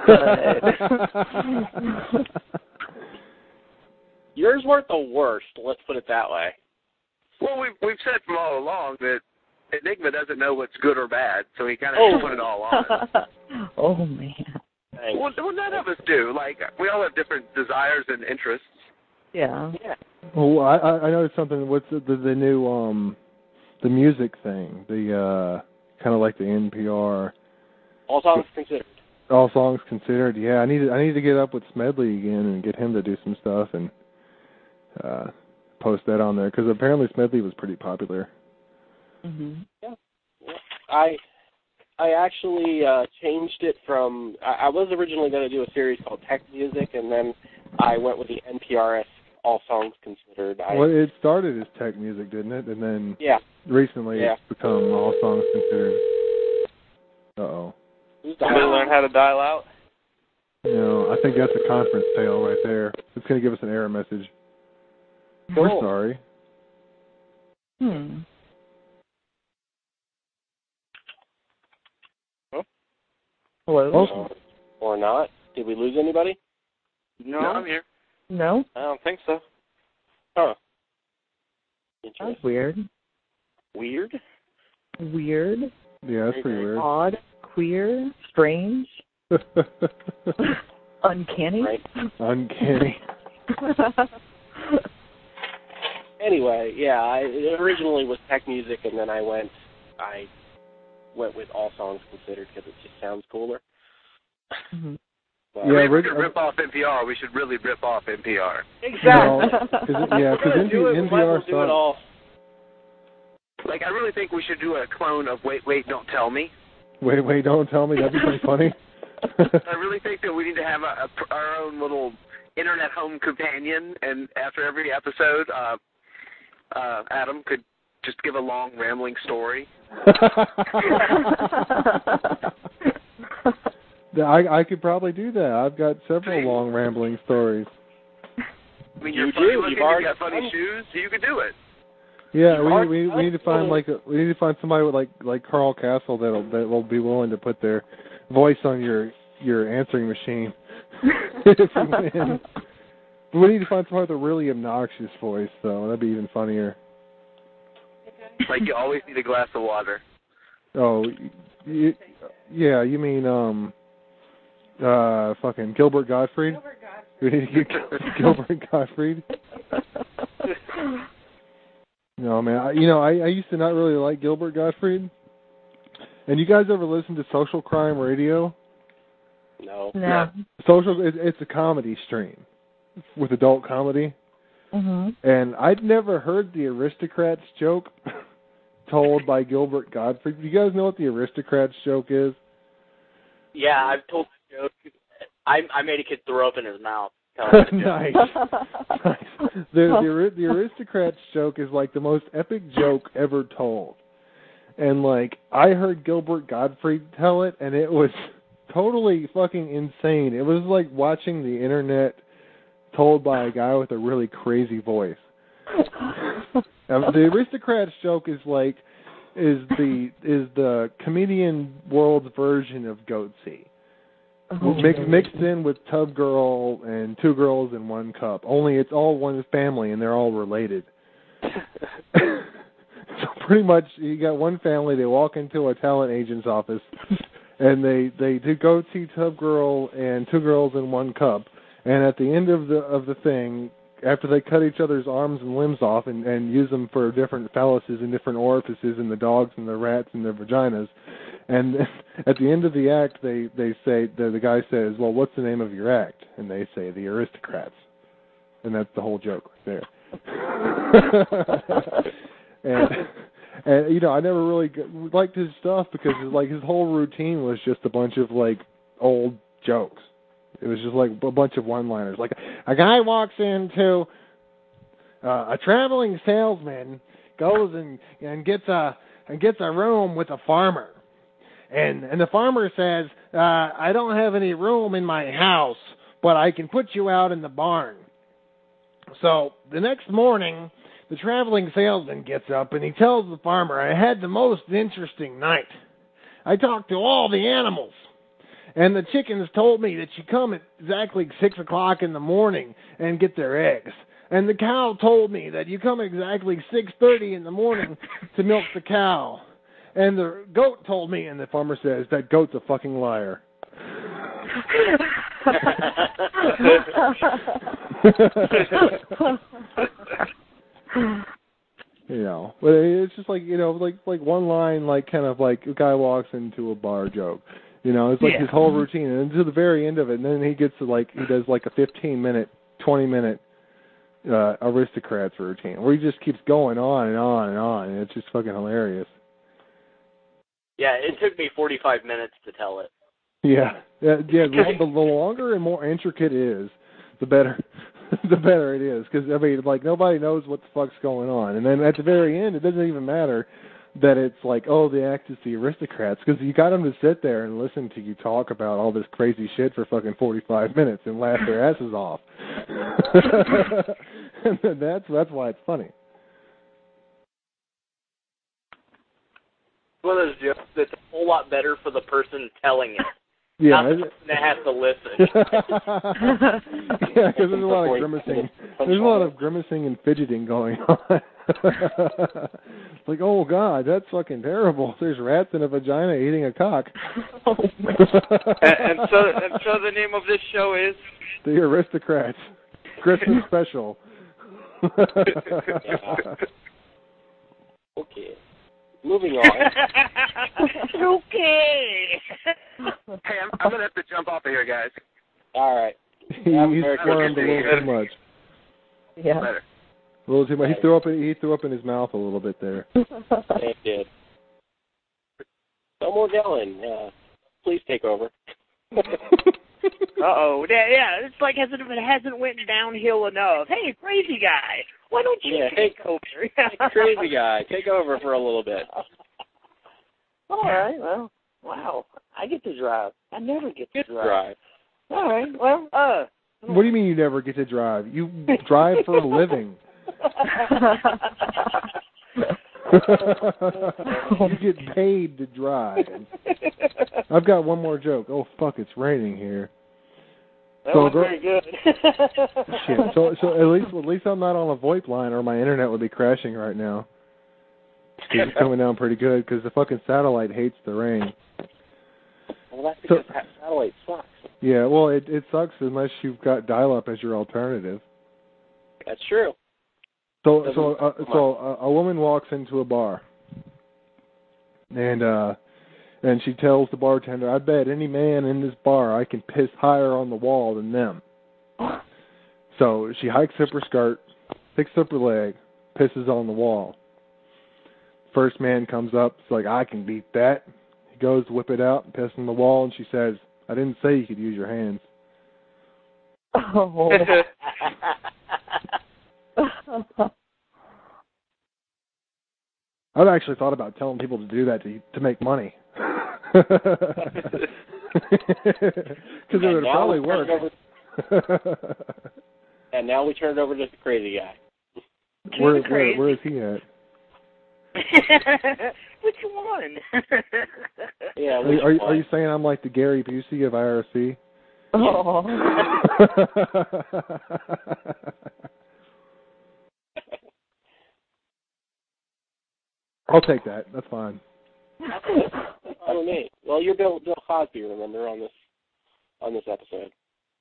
But... Yours weren't the worst, let's put it that way. Well, we've, we've said from all along that Enigma doesn't know what's good or bad, so he kind of oh. put it all on. Oh, man. Well, well, none of us do. Like, we all have different desires and interests. Yeah. Yeah. Well, I I noticed something. What's the, the the new um the music thing? The uh kind of like the N P R. All songs considered. All songs considered. Yeah, I need to, I need to get up with Smedley again and get him to do some stuff and uh post that on there because apparently Smedley was pretty popular. Mhm. Yeah. yeah. I I actually uh, changed it from. I, I was originally going to do a series called Tech Music, and then I went with the N P R S All Songs Considered. I, well, it started as tech music, didn't it? And then yeah. recently yeah. it's become All Songs Considered. Uh-oh. Somebody learn how to dial out? No, I think that's a conference fail right there. It's going to give us an error message. Cool. We're sorry. Hmm. Huh? Hello? Also, or not. Did we lose anybody? No, I'm here. No? I don't think so. Huh. That's weird. Weird? Weird. Yeah, that's pretty weird. Odd. Queer. Strange. Uncanny. Right. Uncanny. Anyway, yeah, I it originally was tech music, and then I went, I went with All Songs Considered because it just sounds cooler. Mm-hmm. But, Yeah, if we're Rick, going to rip off N P R, we should really rip off N P R. Exactly. No, cause it, yeah, because N P R do it all. Like, I really think we should do a clone of Wait, Wait, Don't Tell Me. Wait, wait, don't tell me. That'd be pretty funny. I really think that we need to have a, a, our own little internet home companion, and after every episode, uh, uh, Adam could just give a long, rambling story. I, I could probably do that. I've got several long, rambling stories. I mean, you're You funny do. looking, You've you already got funny done it. shoes, so you could do it. Yeah, we, already we we need to find like a, we need to find somebody with like like Carl Castle that'll that will be willing to put their voice on your your answering machine if you win. But we need to find somebody with a really obnoxious voice, though. That'd be even funnier. Like, you always need a glass of water. Oh, y- yeah. You mean um, uh, fucking Gilbert Gottfried? Gilbert Gottfried. We need to get Gilbert Gottfried. No, man. I, you know, I, I used to not really like Gilbert Gottfried. And you guys ever listen to Social Crime Radio? No. No. Social, it, it's a comedy stream with adult comedy. Mm-hmm. And I'd never heard the Aristocrats joke told by Gilbert Gottfried. Do you guys know what the Aristocrats joke is? Yeah, I've told the joke. I I made a kid throw up in his mouth. Nice. Nice. The, the the Aristocrats joke is like the most epic joke ever told. And like I heard Gilbert Gottfried tell it, and it was totally fucking insane. It was like watching the internet told by a guy with a really crazy voice. Now, the Aristocrats joke is like is the is the comedian world's version of Goatsy. Oh, Mixed, mixed in with Tub Girl and Two Girls in One Cup. Only it's all one family and they're all related. So pretty much you got one family, they walk into a talent agent's office and they, they do Goatsy, Tub Girl, and Two Girls in One Cup. And at the end of the of the thing, after they cut each other's arms and limbs off and, and use them for different phalluses and different orifices in the dogs and the rats and their vaginas, and at the end of the act, they, they say, the, the guy says, well, what's the name of your act? And they say, The Aristocrats. And that's the whole joke right there. and, and, you know, I never really liked his stuff because, like, his whole routine was just a bunch of, like, old jokes. It was just, like, a bunch of one-liners. Like, a guy walks into, uh, a traveling salesman goes and, and gets a and gets a room with a farmer. And and the farmer says, uh, I don't have any room in my house, but I can put you out in the barn. So the next morning, the traveling salesman gets up and he tells the farmer, I had the most interesting night. I talked to all the animals. And the chickens told me that you come at exactly six o'clock in the morning and get their eggs. And the cow told me that you come at exactly six thirty in the morning to milk the cow. And the goat told me, and the farmer says, that goat's a fucking liar. You know, but it's just like, you know, like like one line, like kind of like a guy walks into a bar joke. You know, it's like yeah. his whole routine, and to the very end of it, and then he gets to like he does like a fifteen minute, twenty minute uh, Aristocrats routine where he just keeps going on and on and on, and it's just fucking hilarious. Yeah, it took me forty-five minutes to tell it. Yeah, yeah, yeah. The, the longer and more intricate it is, the better. the better it is. Because, I mean, like, nobody knows what the fuck's going on. And then at the very end, it doesn't even matter that it's like, oh, the act is the aristocrats. Because you got them to sit there and listen to you talk about all this crazy shit for fucking forty-five minutes and laugh their asses off. And that's, that's why it's funny. One of those jokes that's a whole lot better for the person telling it. Yeah, not the person that has to listen. Yeah, because there's a lot of grimacing. There's a lot of grimacing and fidgeting going on. Like, oh God, that's fucking terrible. There's rats in a vagina eating a cock. Oh, and, and so, and so the name of this show is The Aristocrats Christmas Special. Okay. Moving on. Okay. Hey, I'm, I'm going to have to jump off of here, guys. All right. He, he's squirmed a little too much. Yeah. Later. A little too much. He threw up. In, he threw up in his mouth a little bit there. He did. So Morgellon, uh, please take over. Uh-oh. Yeah, yeah, it's like as if it hasn't went downhill enough. Hey, crazy guy, why don't you Yeah, take hey, over? hey, crazy guy, take over for a little bit. All right, well, wow. I get to drive. I never get to Get drive. drive. All right, well, uh... What do you mean you never get to drive? You drive for a living. You get paid to drive. I've got one more joke. Oh fuck! It's raining here. That so was go, very good. Shit. So so at least at least I'm not on a VoIP line, or my internet would be crashing right now. It's coming down pretty good because the fucking satellite hates the rain. Well, that's because so, satellite sucks. Yeah, well, it it sucks unless you've got dial-up as your alternative. That's true. So so uh, so a, a woman walks into a bar, and uh, and she tells the bartender, "I bet any man in this bar I can piss higher on the wall than them." So she hikes up her skirt, picks up her leg, pisses on the wall. First man comes up, it's like, "I can beat that." He goes to whip it out and piss on the wall, and she says, "I didn't say you could use your hands." Oh. I've actually thought about telling people to do that to to make money. Because it would probably work. And now we turn it over to the crazy guy. Where, where, where is he at? Which one? Yeah. Are, are, are you saying I'm like the Gary Busey of I R C? Oh. I'll take that. That's fine. Oh, me. Well, you're Bill Bill Cosby, remember, on this on this episode.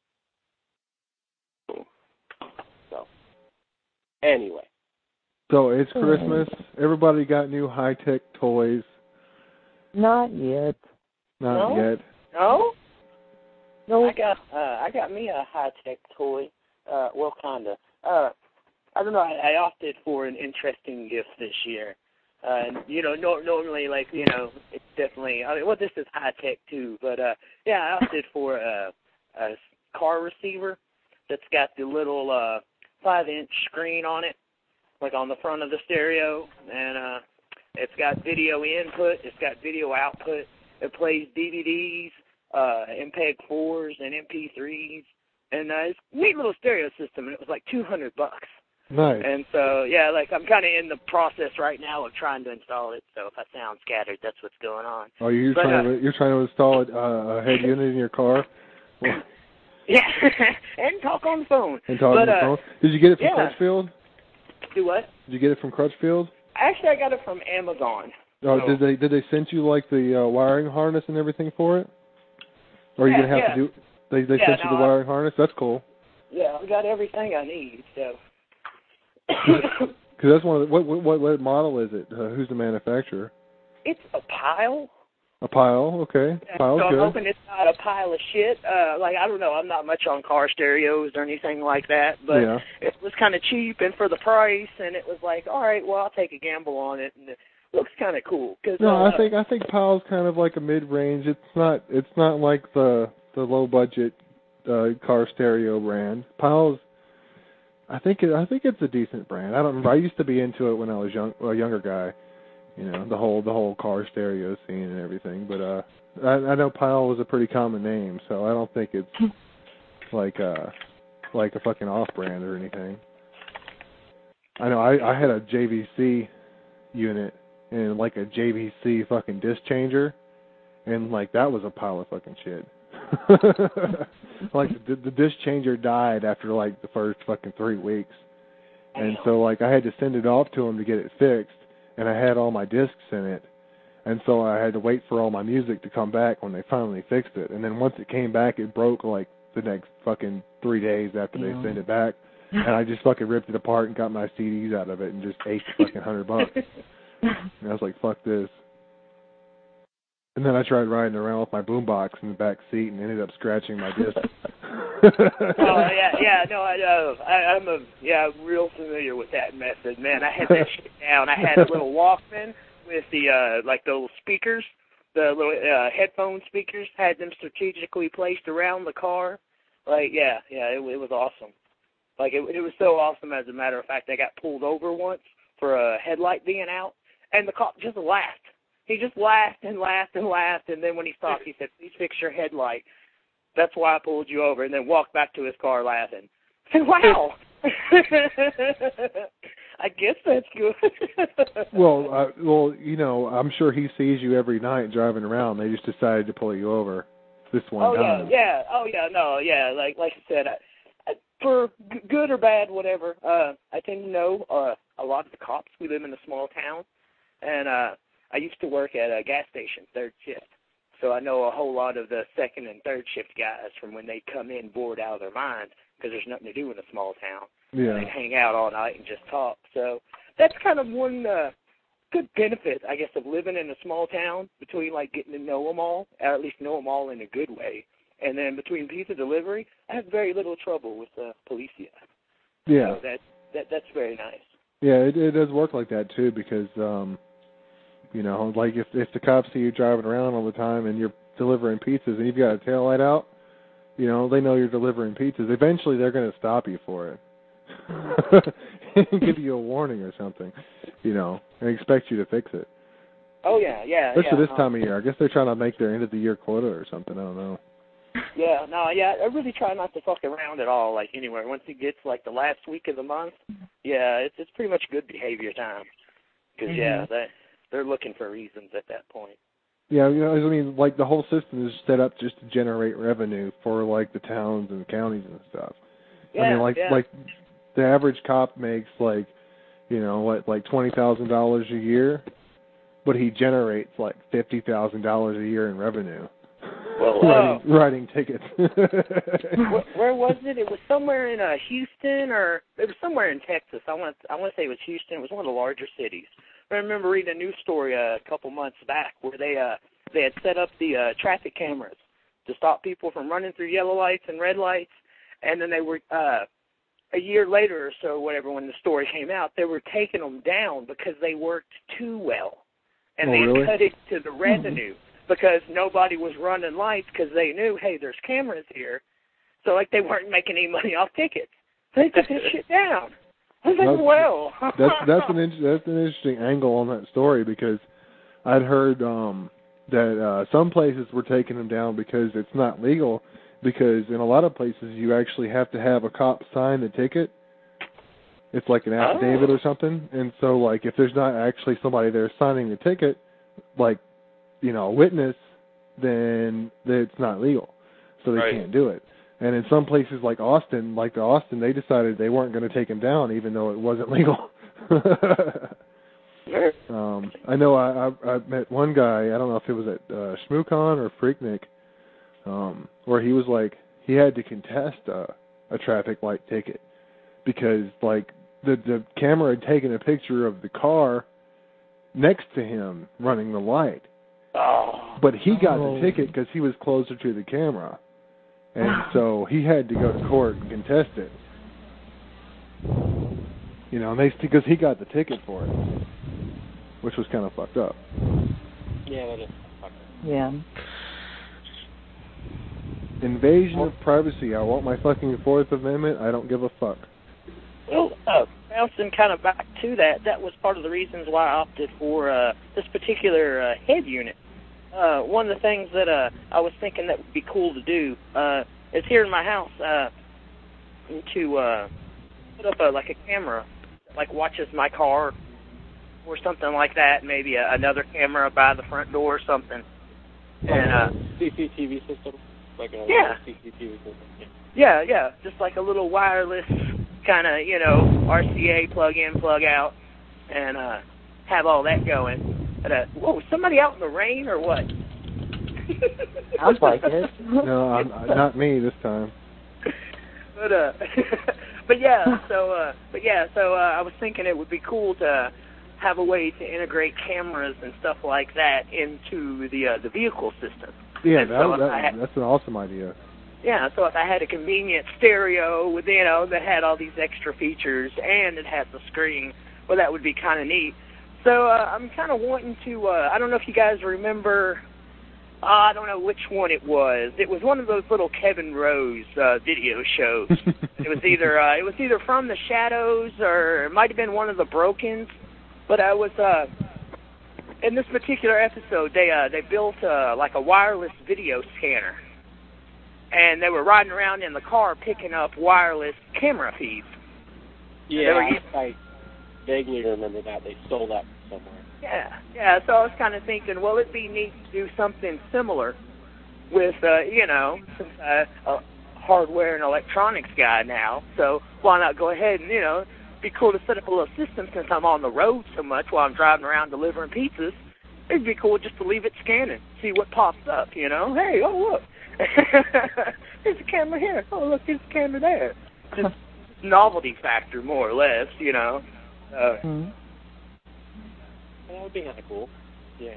So, anyway. So it's Christmas. Everybody got new high-tech toys. Not yet. Not no? yet. No. No. I got uh, I got me a high tech toy. Uh, well, kinda. Uh, I don't know. I, I opted for an interesting gift this year. Uh, and you know, no, normally, like you know, it's definitely. I mean, well, this is high tech too, but uh, yeah, I opted for a, a car receiver that's got the little uh, five-inch screen on it, like on the front of the stereo, and uh, it's got video input, it's got video output. It plays D V Ds, uh, M P E G fours, and M P threes, and uh, it's a neat little stereo system, and it was like two hundred bucks. Nice. And so, yeah, like I'm kind of in the process right now of trying to install it. So if I sound scattered, that's what's going on. Oh, you're but, trying uh, to you're trying to install a, a head unit in your car? Well, yeah, and talk on the phone. and talk but, on the uh, phone. Did you get it from yeah. Crutchfield? Do what? Did you get it from Crutchfield? Actually, I got it from Amazon. Oh, so. did they did they send you like the uh, wiring harness and everything for it? Or are you Yeah, gonna have yeah. to do? They they Yeah, sent you no, the wiring harness. That's cool. Yeah, I got everything I need. So. Because that's one of the, what what what model is it? Uh, who's the manufacturer? It's a pile. A pile, okay. Yeah, Pile's so I'm good. hoping it's not a pile of shit. Uh, like I don't know, I'm not much on car stereos or anything like that, but Yeah. it was kind of cheap and for the price, and it was like, all right, well, I'll take a gamble on it, and it looks kind of cool. Cause, No, uh, I think I think Pile's kind of like a mid-range. It's not it's not like the the low budget uh, car stereo brand. Pile's I think it, I think it's a decent brand. I don't remember. I used to be into it when I was young, well, a younger guy. You know, the whole the whole car stereo scene and everything. But uh, I, I know Pyle was a pretty common name, so I don't think it's like uh like a fucking off brand or anything. I know I, I had a J V C unit and like a J V C fucking disc changer, and like that was a pile of fucking shit. Like the, the disc changer died after like the first fucking three weeks, and so like I had to send it off to him to get it fixed, and I had all my discs in it, and so I had to wait for all my music to come back when they finally fixed it, and then once it came back, it broke like the next fucking three days after Yeah. they sent it back, and I just fucking ripped it apart and got my C Ds out of it and just ate the fucking hundred bucks, and I was like, fuck this. And then I tried riding around with my boombox in the back seat and ended up scratching my disc. Oh yeah, yeah, no, I know. I, I'm a yeah, I'm real familiar with that method, man. I had that shit down. I had a little Walkman with the uh like the little speakers, the little uh, headphone speakers. Had them strategically placed around the car. Like yeah, yeah, it, it was awesome. Like it, it was so awesome. As a matter of fact, I got pulled over once for a headlight being out, and the cop just laughed. He just laughed and laughed and laughed, and then when he stopped, he said, "Please fix your headlight. That's why I pulled you over," and then walked back to his car laughing. I said, wow. I guess that's good. well, uh, well, you know, I'm sure he sees you every night driving around. They just decided to pull you over this one oh, time. yeah, yeah. Oh, yeah, no, yeah. Like like I said, I, I, for g- good or bad, whatever, uh, I tend to know uh, a lot of the cops. We live in a small town, and uh, I used to work at a gas station, third shift. So I know a whole lot of the second and third shift guys from when they come in bored out of their minds because there's nothing to do in a small town. Yeah. They hang out all night and just talk. So that's kind of one uh, good benefit, I guess, of living in a small town, between like getting to know them all, or at least know them all in a good way. And then between pizza delivery, I have very little trouble with uh, Policia. Yeah. So that, that, that's very nice. Yeah, it, it does work like that, too, because, um, you know, like if if the cops see you driving around all the time and you're delivering pizzas and you've got a taillight out, you know, they know you're delivering pizzas. Eventually they're going to stop you for it. Give you a warning or something, you know, and expect you to fix it. Oh, yeah, yeah, Especially yeah. this time of year. I guess they're trying to make their end-of-the-year quota or something. I don't know. Yeah, no, yeah, I really try not to fuck around at all, like, anywhere. Once it gets, like, the last week of the month, yeah, it's it's pretty much good behavior time. Because, mm-hmm. yeah, they, they're looking for reasons at that point. Yeah, you know, I mean, like, the whole system is set up just to generate revenue for, like, the towns and counties and stuff. Yeah, I mean, like, yeah. like the average cop makes, like, you know, what, like twenty thousand dollars a year, but he generates, like, fifty thousand dollars a year in revenue. Well, writing, uh, writing tickets. where, where was it? It was somewhere in uh, Houston, or it was somewhere in Texas. I want I want to say it was Houston. It was one of the larger cities. I remember reading a news story uh, a couple months back where they uh, they had set up the uh, traffic cameras to stop people from running through yellow lights and red lights, and then they were uh, a year later or so, whatever, when the story came out, they were taking them down because they worked too well, and oh, they really? had cut it to the revenue. Mm-hmm. Because nobody was running lights because they knew, hey, there's cameras here. So, like, they weren't making any money off tickets. So they took this shit down. I was like, that's, well. that's, that's, an in, that's an interesting angle on that story, because I'd heard um, that uh, some places were taking them down because it's not legal, because in a lot of places you actually have to have a cop sign the ticket. It's like an affidavit oh. or something. And so, like, if there's not actually somebody there signing the ticket, like, you know, a witness, then it's not legal. So they right. can't do it. And in some places like Austin, like the Austin, they decided they weren't going to take him down even though it wasn't legal. um, I know I, I, I met one guy, I don't know if it was at uh, ShmooCon or Freaknik, um, where he was like, he had to contest a, a traffic light ticket because, like, the, the camera had taken a picture of the car next to him running the light. Oh. But he got oh. the ticket because he was closer to the camera. And so he had to go to court and contest it. You know, and they because he got the ticket for it, which was kind of fucked up. Yeah, that is fucked up. Yeah. Invasion of privacy. I want my fucking Fourth Amendment. I don't give a fuck. Well, uh, bouncing kind of back to that, that was part of the reasons why I opted for uh, this particular uh, head unit. Uh, one of the things that uh, I was thinking that would be cool to do uh, is here in my house uh, to uh, put up a, like a camera, like watches my car or something like that, maybe a, another camera by the front door or something. And uh, C C T V system, like a yeah. C C T V system. Yeah. Yeah, yeah, just like a little wireless kind of, you know, R C A plug in, plug out, and uh, have all that going. But, uh, whoa, somebody out in the rain or what? Sounds like it. No, I'm, not me this time. But uh, but yeah, so uh, but yeah, so uh, I was thinking it would be cool to have a way to integrate cameras and stuff like that into the uh, the vehicle system. Yeah, and that, so that, had, that's an awesome idea. Yeah, so if I had a convenient stereo with, you know, that had all these extra features and it had the screen, well, that would be kind of neat. So uh, I'm kind of wanting to, uh, I don't know if you guys remember, uh, I don't know which one it was. It was one of those little Kevin Rose uh, video shows. It was either uh, it was either From the Shadows or it might have been one of the Brokens. But I was uh, in this particular episode. They uh, they built uh, like a wireless video scanner, and they were riding around in the car picking up wireless camera feeds. Yeah, I, I vaguely remember that. They stole that from somewhere. Yeah, yeah. So I was kind of thinking, well, it'd be neat to do something similar with, uh, you know, since I'm a hardware and electronics guy now. So why not go ahead and, you know, be cool to set up a little system since I'm on the road so much while I'm driving around delivering pizzas. It'd be cool just to leave it scanning, see what pops up, you know. Hey, oh, look. There's a camera here. Oh, look, there's a camera there. Just novelty factor, more or less, you know. Uh, mm-hmm. That would be kind of cool. Yeah.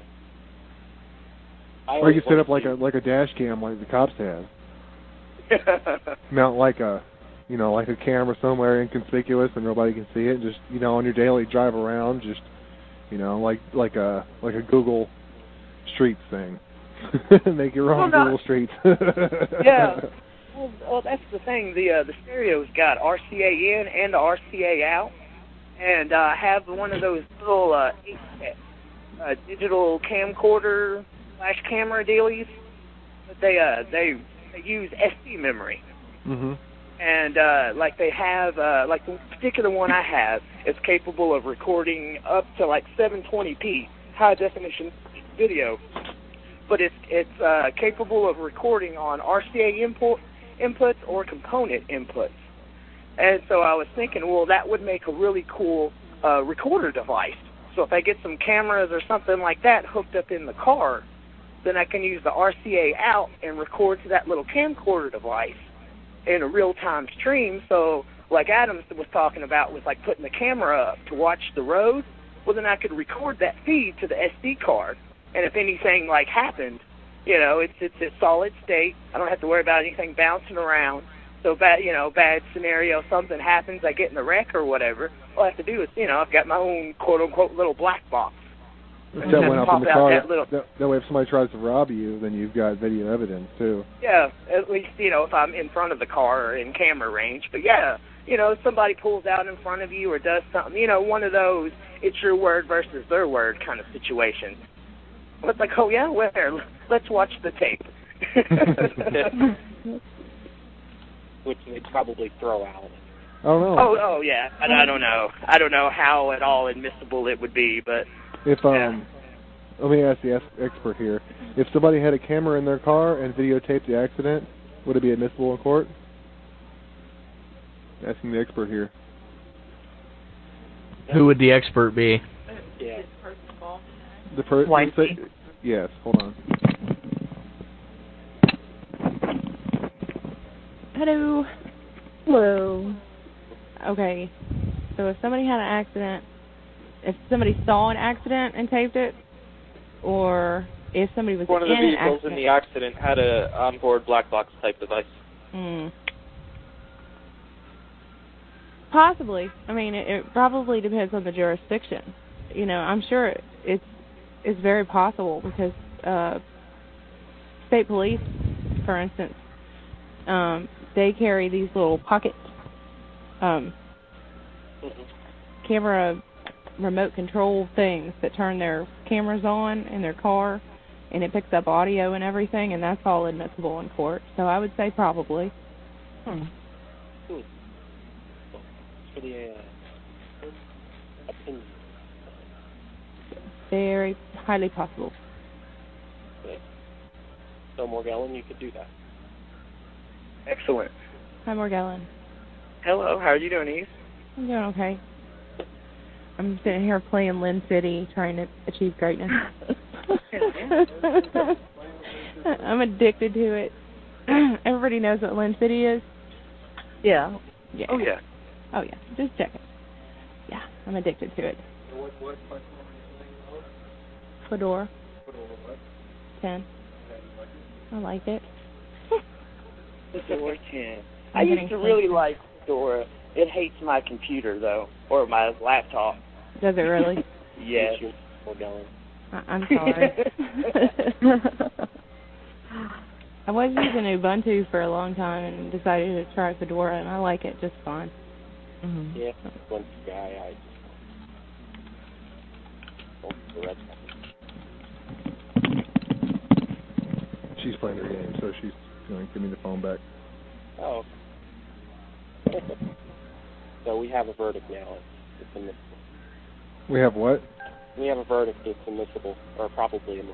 Or you could set up like a like a dash cam like the cops have. Mount like a, you know, like a camera somewhere inconspicuous and nobody can see it. Just, you know, on your daily drive around, just, you know, like like a like a Google Streets thing. Make your own well, Google Streets. Yeah. Well, well, that's the thing. The uh, the stereo's got R C A in and R C A out, and uh, have one of those little uh, uh, digital camcorder flash camera dealies. But they uh they they use S D memory. Mhm. And uh, like they have uh, like the particular one I have is capable of recording up to like seven twenty p high definition video. But it's it's uh, capable of recording on R C A input inputs or component inputs. And so I was thinking, well, that would make a really cool uh, recorder device. So if I get some cameras or something like that hooked up in the car, then I can use the R C A out and record to that little camcorder device in a real-time stream. So like Adams was talking about with like putting the camera up to watch the road, well, then I could record that feed to the S D card. And if anything like happened, you know, it's it's a solid state. I don't have to worry about anything bouncing around. So bad, you know, bad scenario, something happens, I get in a wreck or whatever. All I have to do is, you know, I've got my own quote unquote little black box. That went up in the car. That, little, that, that way, if somebody tries to rob you, then you've got video evidence too. Yeah, at least, you know, if I'm in front of the car or in camera range. But yeah, you know, if somebody pulls out in front of you or does something, you know, one of those it's your word versus their word kind of situation. It's like, oh yeah, where? Let's watch the tape. Which they'd probably throw out. I don't know. Oh, oh yeah. I, I don't know. I don't know how at all admissible it would be, but if um, yeah. Let me ask the expert here: if somebody had a camera in their car and videotaped the accident, would it be admissible in court? Asking the expert here. Who would the expert be? Yeah. The person. Say, yes. Hold on. Hello. Hello. Okay. So if somebody had an accident, if somebody saw an accident and taped it, or if somebody was one of in the vehicles an accident, in the accident had a onboard black box type device. Hmm. Possibly. I mean, it, it probably depends on the jurisdiction. You know, I'm sure it, it's it's very possible because uh, state police, for instance, um, they carry these little pocket um, camera remote control things that turn their cameras on in their car, and it picks up audio and everything, and that's all admissible in court. So I would say probably. Hmm. Hmm. For the uh, opinion. Very highly possible. Okay. So, Morgellon, you could do that. Excellent. Hi, Morgellon. Hello, how are you doing, Eve? I'm doing okay. I'm sitting here playing Lynn City, trying to achieve greatness. I'm addicted to it. Everybody knows what Lynn City is? Yeah. Yeah. Oh, yeah. Oh, yeah. Just check it. Yeah, I'm addicted to it. What, what platform are you playing Fedora. on? Fedora what? ten. I like it. Fedora ten. I used to really like Fedora. It hates my computer, though, or my laptop. Does it really? Yes. I- I'm sorry. I was using Ubuntu for a long time and decided to try Fedora, and I like it just fine. Mm-hmm. Yeah, one guy I She's playing her game, so she's going to give me the phone back. Oh. So we have a verdict now. It's, it's admissible. We have what? We have a verdict that's admissible, or probably admissible.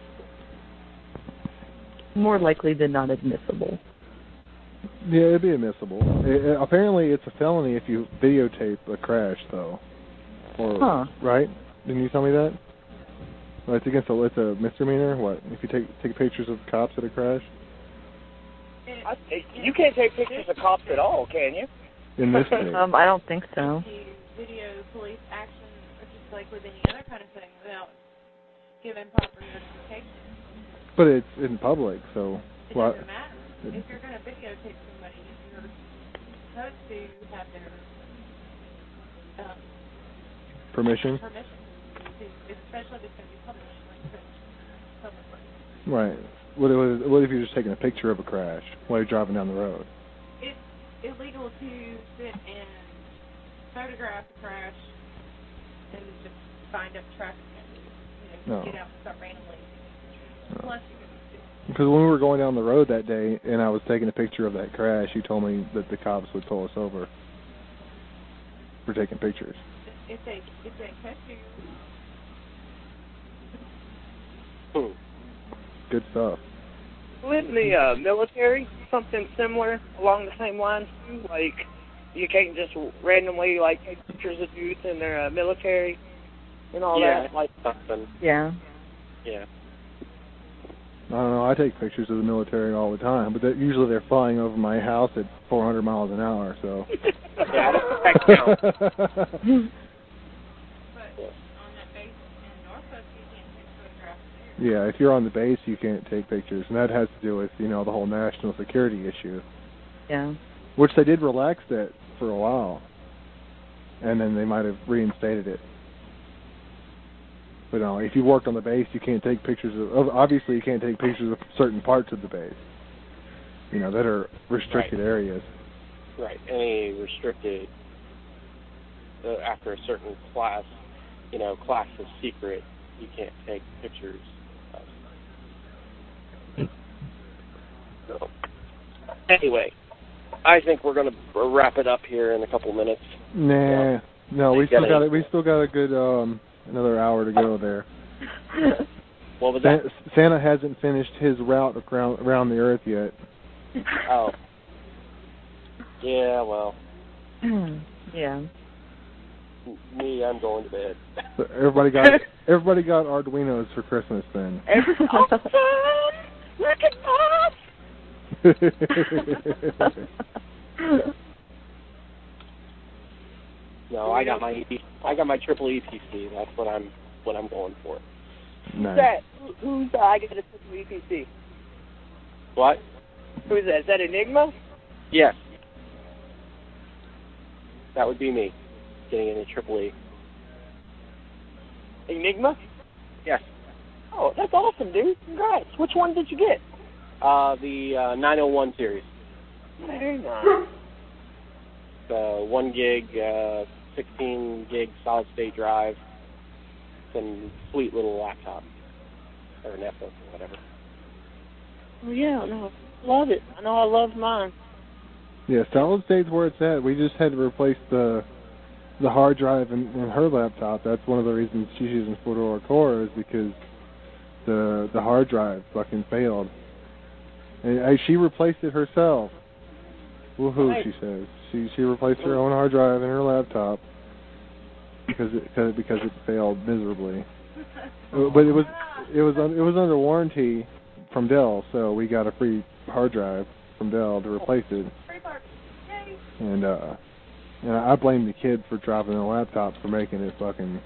More likely than not admissible. Yeah, it'd be admissible. It, it, apparently, it's a felony if you videotape a crash, though. Or huh? Right? Didn't you tell me that? Well, it's against a it's a misdemeanor. What if you take take pictures of cops at a crash? I, you can't take pictures of cops at all, can you? In this case, um, I don't think so. Video police action, or just like with any other kind of thing, without giving proper notification. But it's in public, so. It well, doesn't matter. If you're going to videotape somebody, you're supposed to have their um, permission. Permission, to, especially if it's going to be published, like publicly. Right. What if, what if you're just taking a picture of a crash while you're driving down the road? It's illegal to sit and photograph a crash and just find up traffic and you know, No. get out and start randomly. No. Plus, you can. Because when we were going down the road that day and I was taking a picture of that crash, you told me that the cops would pull us over for taking pictures. If they if they catch you. Hmm. Good stuff. Isn't the uh, military something similar along the same lines too? Like, you can't just randomly like take pictures of youth in their uh, military and all yeah, that. like something. Yeah. Yeah. I don't know. I take pictures of the military all the time, but that, usually they're flying over my house at four hundred miles an hour. So. Yeah, that counts. Yeah, if you're on the base, you can't take pictures, and that has to do with, you know, the whole national security issue. Yeah. Which they did relax that for a while, and then they might have reinstated it. But no, if you worked on the base, you can't take pictures of. Obviously, you can't take pictures of certain parts of the base. You know, that are restricted Right. areas. Right. Any restricted uh, after a certain class, you know, class of secret, you can't take pictures. So, anyway, I think we're going to wrap it up here in a couple minutes. Nah, Yeah. no, we You still gotta- got it. We still got a good um another hour to go there. What was that? Sa- Santa hasn't finished his route around around the Earth yet. Oh. Yeah, well. Yeah. Me, I'm going to bed. So everybody got everybody got Arduinos for Christmas then. Awesome! Look at that! No, I got my I got my triple E P C. That's what I'm what I'm going for. Nice. That Who- who's uh, I get a triple E P C? What? Who's that? Is that Enigma? Yes. That would be me, getting in a triple E. Enigma? Yes. Oh, that's awesome, dude. Congrats. Which one did you get? Uh, the uh, nine oh one series. Very nice. The one gig, uh, sixteen gig solid state drive, and sweet little laptop or netbook or whatever. Oh yeah, no, love it. I know I love mine. Yeah, solid state's where it's at. We just had to replace the the hard drive in, in her laptop. That's one of the reasons she's using Fedora Core is because the the hard drive fucking failed. And I, she replaced it herself. Woohoo, nice. She says. She she replaced her own hard drive in her laptop because it because, because it failed miserably. But it was it was it was under warranty from Dell, so we got a free hard drive from Dell to replace it. And uh, and I blame the kid for dropping the laptop for making it fucking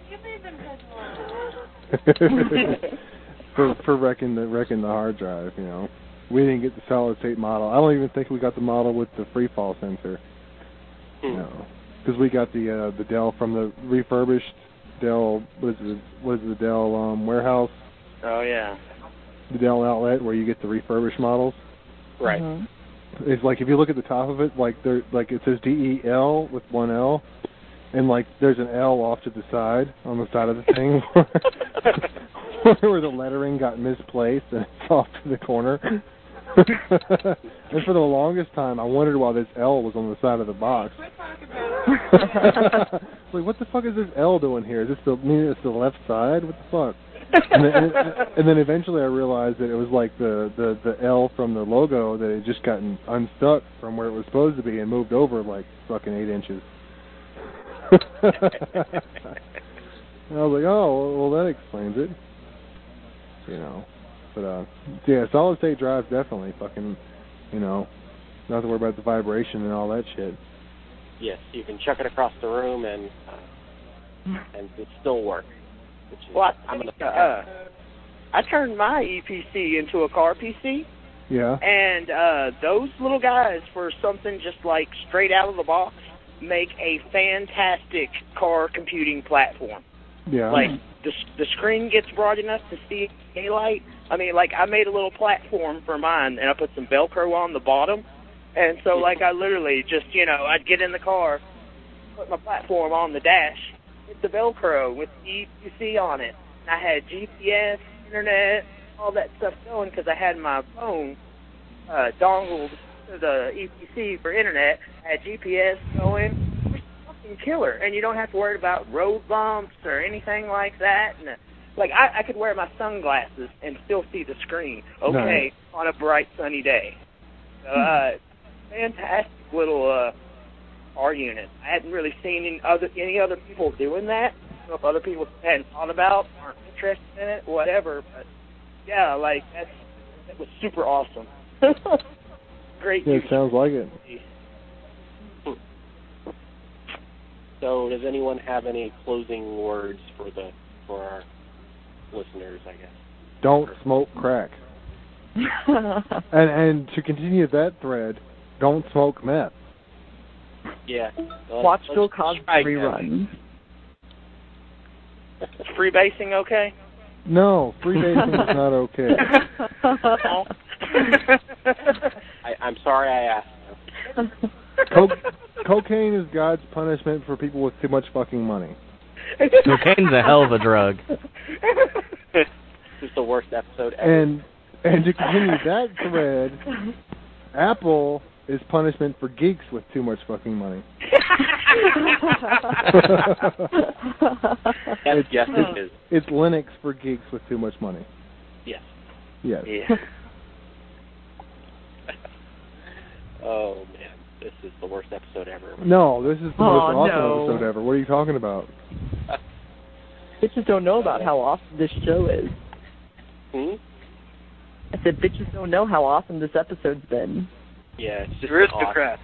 for for wrecking the wrecking the hard drive. You know, we didn't get the solid state model. I don't even think we got the model with the free fall sensor. You know, because we got the uh, the Dell from the refurbished Dell. What is it? What is the Dell um, warehouse? Oh yeah. The Dell outlet where you get the refurbished models. Right. Mm-hmm. It's like if you look at the top of it, like there, like it says D E L with one L, and like there's an L off to the side on the side of the thing where the lettering got misplaced and it's off to the corner. And for the longest time, I wondered why this L was on the side of the box. Like, what the fuck is this L doing here? Is this the mean it's the left side? What the fuck? And then, and, and then eventually I realized that it was like the, the, the L from the logo that had just gotten unstuck from where it was supposed to be and moved over like fucking eight inches. And I was like, oh, well, that explains it. You know. But, uh, yeah, solid state drives definitely fucking, you know, not to worry about the vibration and all that shit. Yes, you can chuck it across the room and uh, and it still work. Which is, well, I, I'm gonna uh, I turned my E P C into a car P C. Yeah. And uh, those little guys, for something just like straight out of the box, make a fantastic car computing platform. Yeah. Like, the the screen gets broad enough to see daylight. I mean, like, I made a little platform for mine, and I put some Velcro on the bottom. And so, like, I literally just, you know, I'd get in the car, put my platform on the dash, hit the Velcro with the E P C on it. And I had G P S, internet, all that stuff going because I had my phone uh, dongled to the E P C for internet. I had G P S going. Killer, and you don't have to worry about road bumps or anything like that. And like I, I could wear my sunglasses and still see the screen. Okay, nice. On a bright sunny day. So, uh, fantastic little uh, car unit. I hadn't really seen any other any other people doing that. I don't know if other people hadn't thought about, aren't interested in it, whatever. But yeah, like that's that was super awesome. Great. Yeah, it sounds like it. So, does anyone have any closing words for the for our listeners? I guess. Don't smoke crack. and and to continue that thread, don't smoke meth. Yeah. Watch Bill Cosby rerun. Is freebasing okay? No, freebasing is not okay. I, I'm sorry I asked. Co- cocaine is God's punishment for people with too much fucking money. Cocaine's a hell of a drug. This is the worst episode ever. And and to continue that thread, Apple is punishment for geeks with too much fucking money. Yes, yes, it is. It's Linux for geeks with too much money. Yes. Yes. Yeah. Oh, man. This is the worst episode ever. No, this is the oh, most awesome no. episode ever. What are you talking about? Bitches don't know about how awesome this show is. Hmm? I said bitches don't know how awesome this episode's been. Yeah, it's just aristocrats.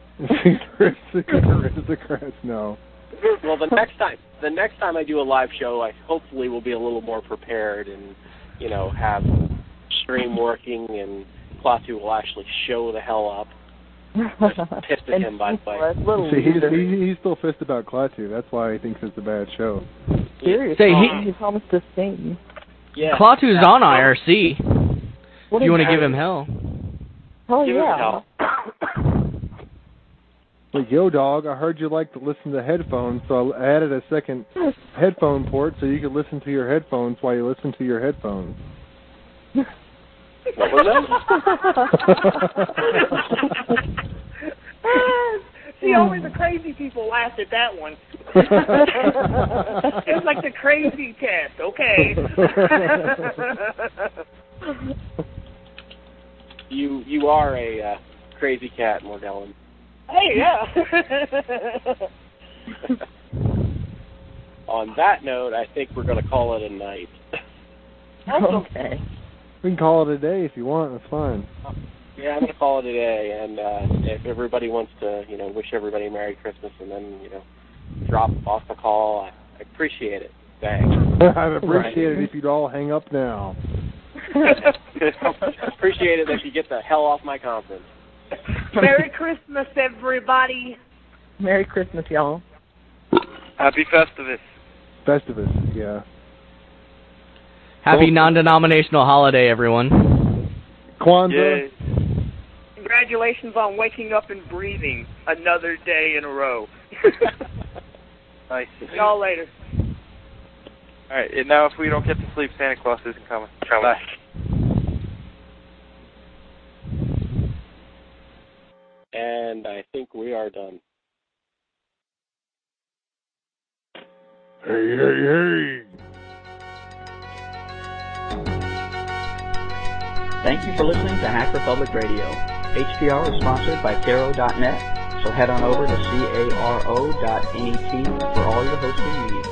Aristocrats, no. Well, the next time, the next time I do a live show, I hopefully will be a little more prepared and, you know, have stream working, and Klaatu will actually show the hell up. Pissed at him, by the way. See, he's, he, he's still pissed about Klaatu. That's why he thinks it's a bad show. Seriously, Say, he, he promised to sing. Yeah. Klaatu's on I R C. What if you want to give him hell. Oh, give yeah. Him hell. But yo, dog, I heard you like to listen to headphones, so I added a second headphone port so you could listen to your headphones while you listen to your headphones. What was that? See, only the crazy people laughed at that one. It was like the crazy test, okay. you you are a uh, crazy cat, Morgellon. Hey, yeah. On that note, I think we're going to call it a night. Okay. We can call it a day if you want. That's fine. Yeah, I'm going to call it a day, and uh, if everybody wants to, you know, wish everybody a Merry Christmas and then, you know, drop off the call, I, I appreciate it. Thanks. I'd appreciate right. it if you'd all hang up now. Appreciate it if you get the hell off my conference. Merry Christmas, everybody. Merry Christmas, y'all. Happy Festivus. Festivus, yeah. Happy non-denominational holiday, everyone. Kwanzaa. Yay. Congratulations on waking up and breathing another day in a row. Nice. See y'all later. All right, and now if we don't get to sleep, Santa Claus isn't coming. Bye. And I think we are done. Hey, hey, hey. Thank you for listening to Hacker Public Radio. H P R is sponsored by Caro dot net, so head on over to caro dot net for all your hosting needs.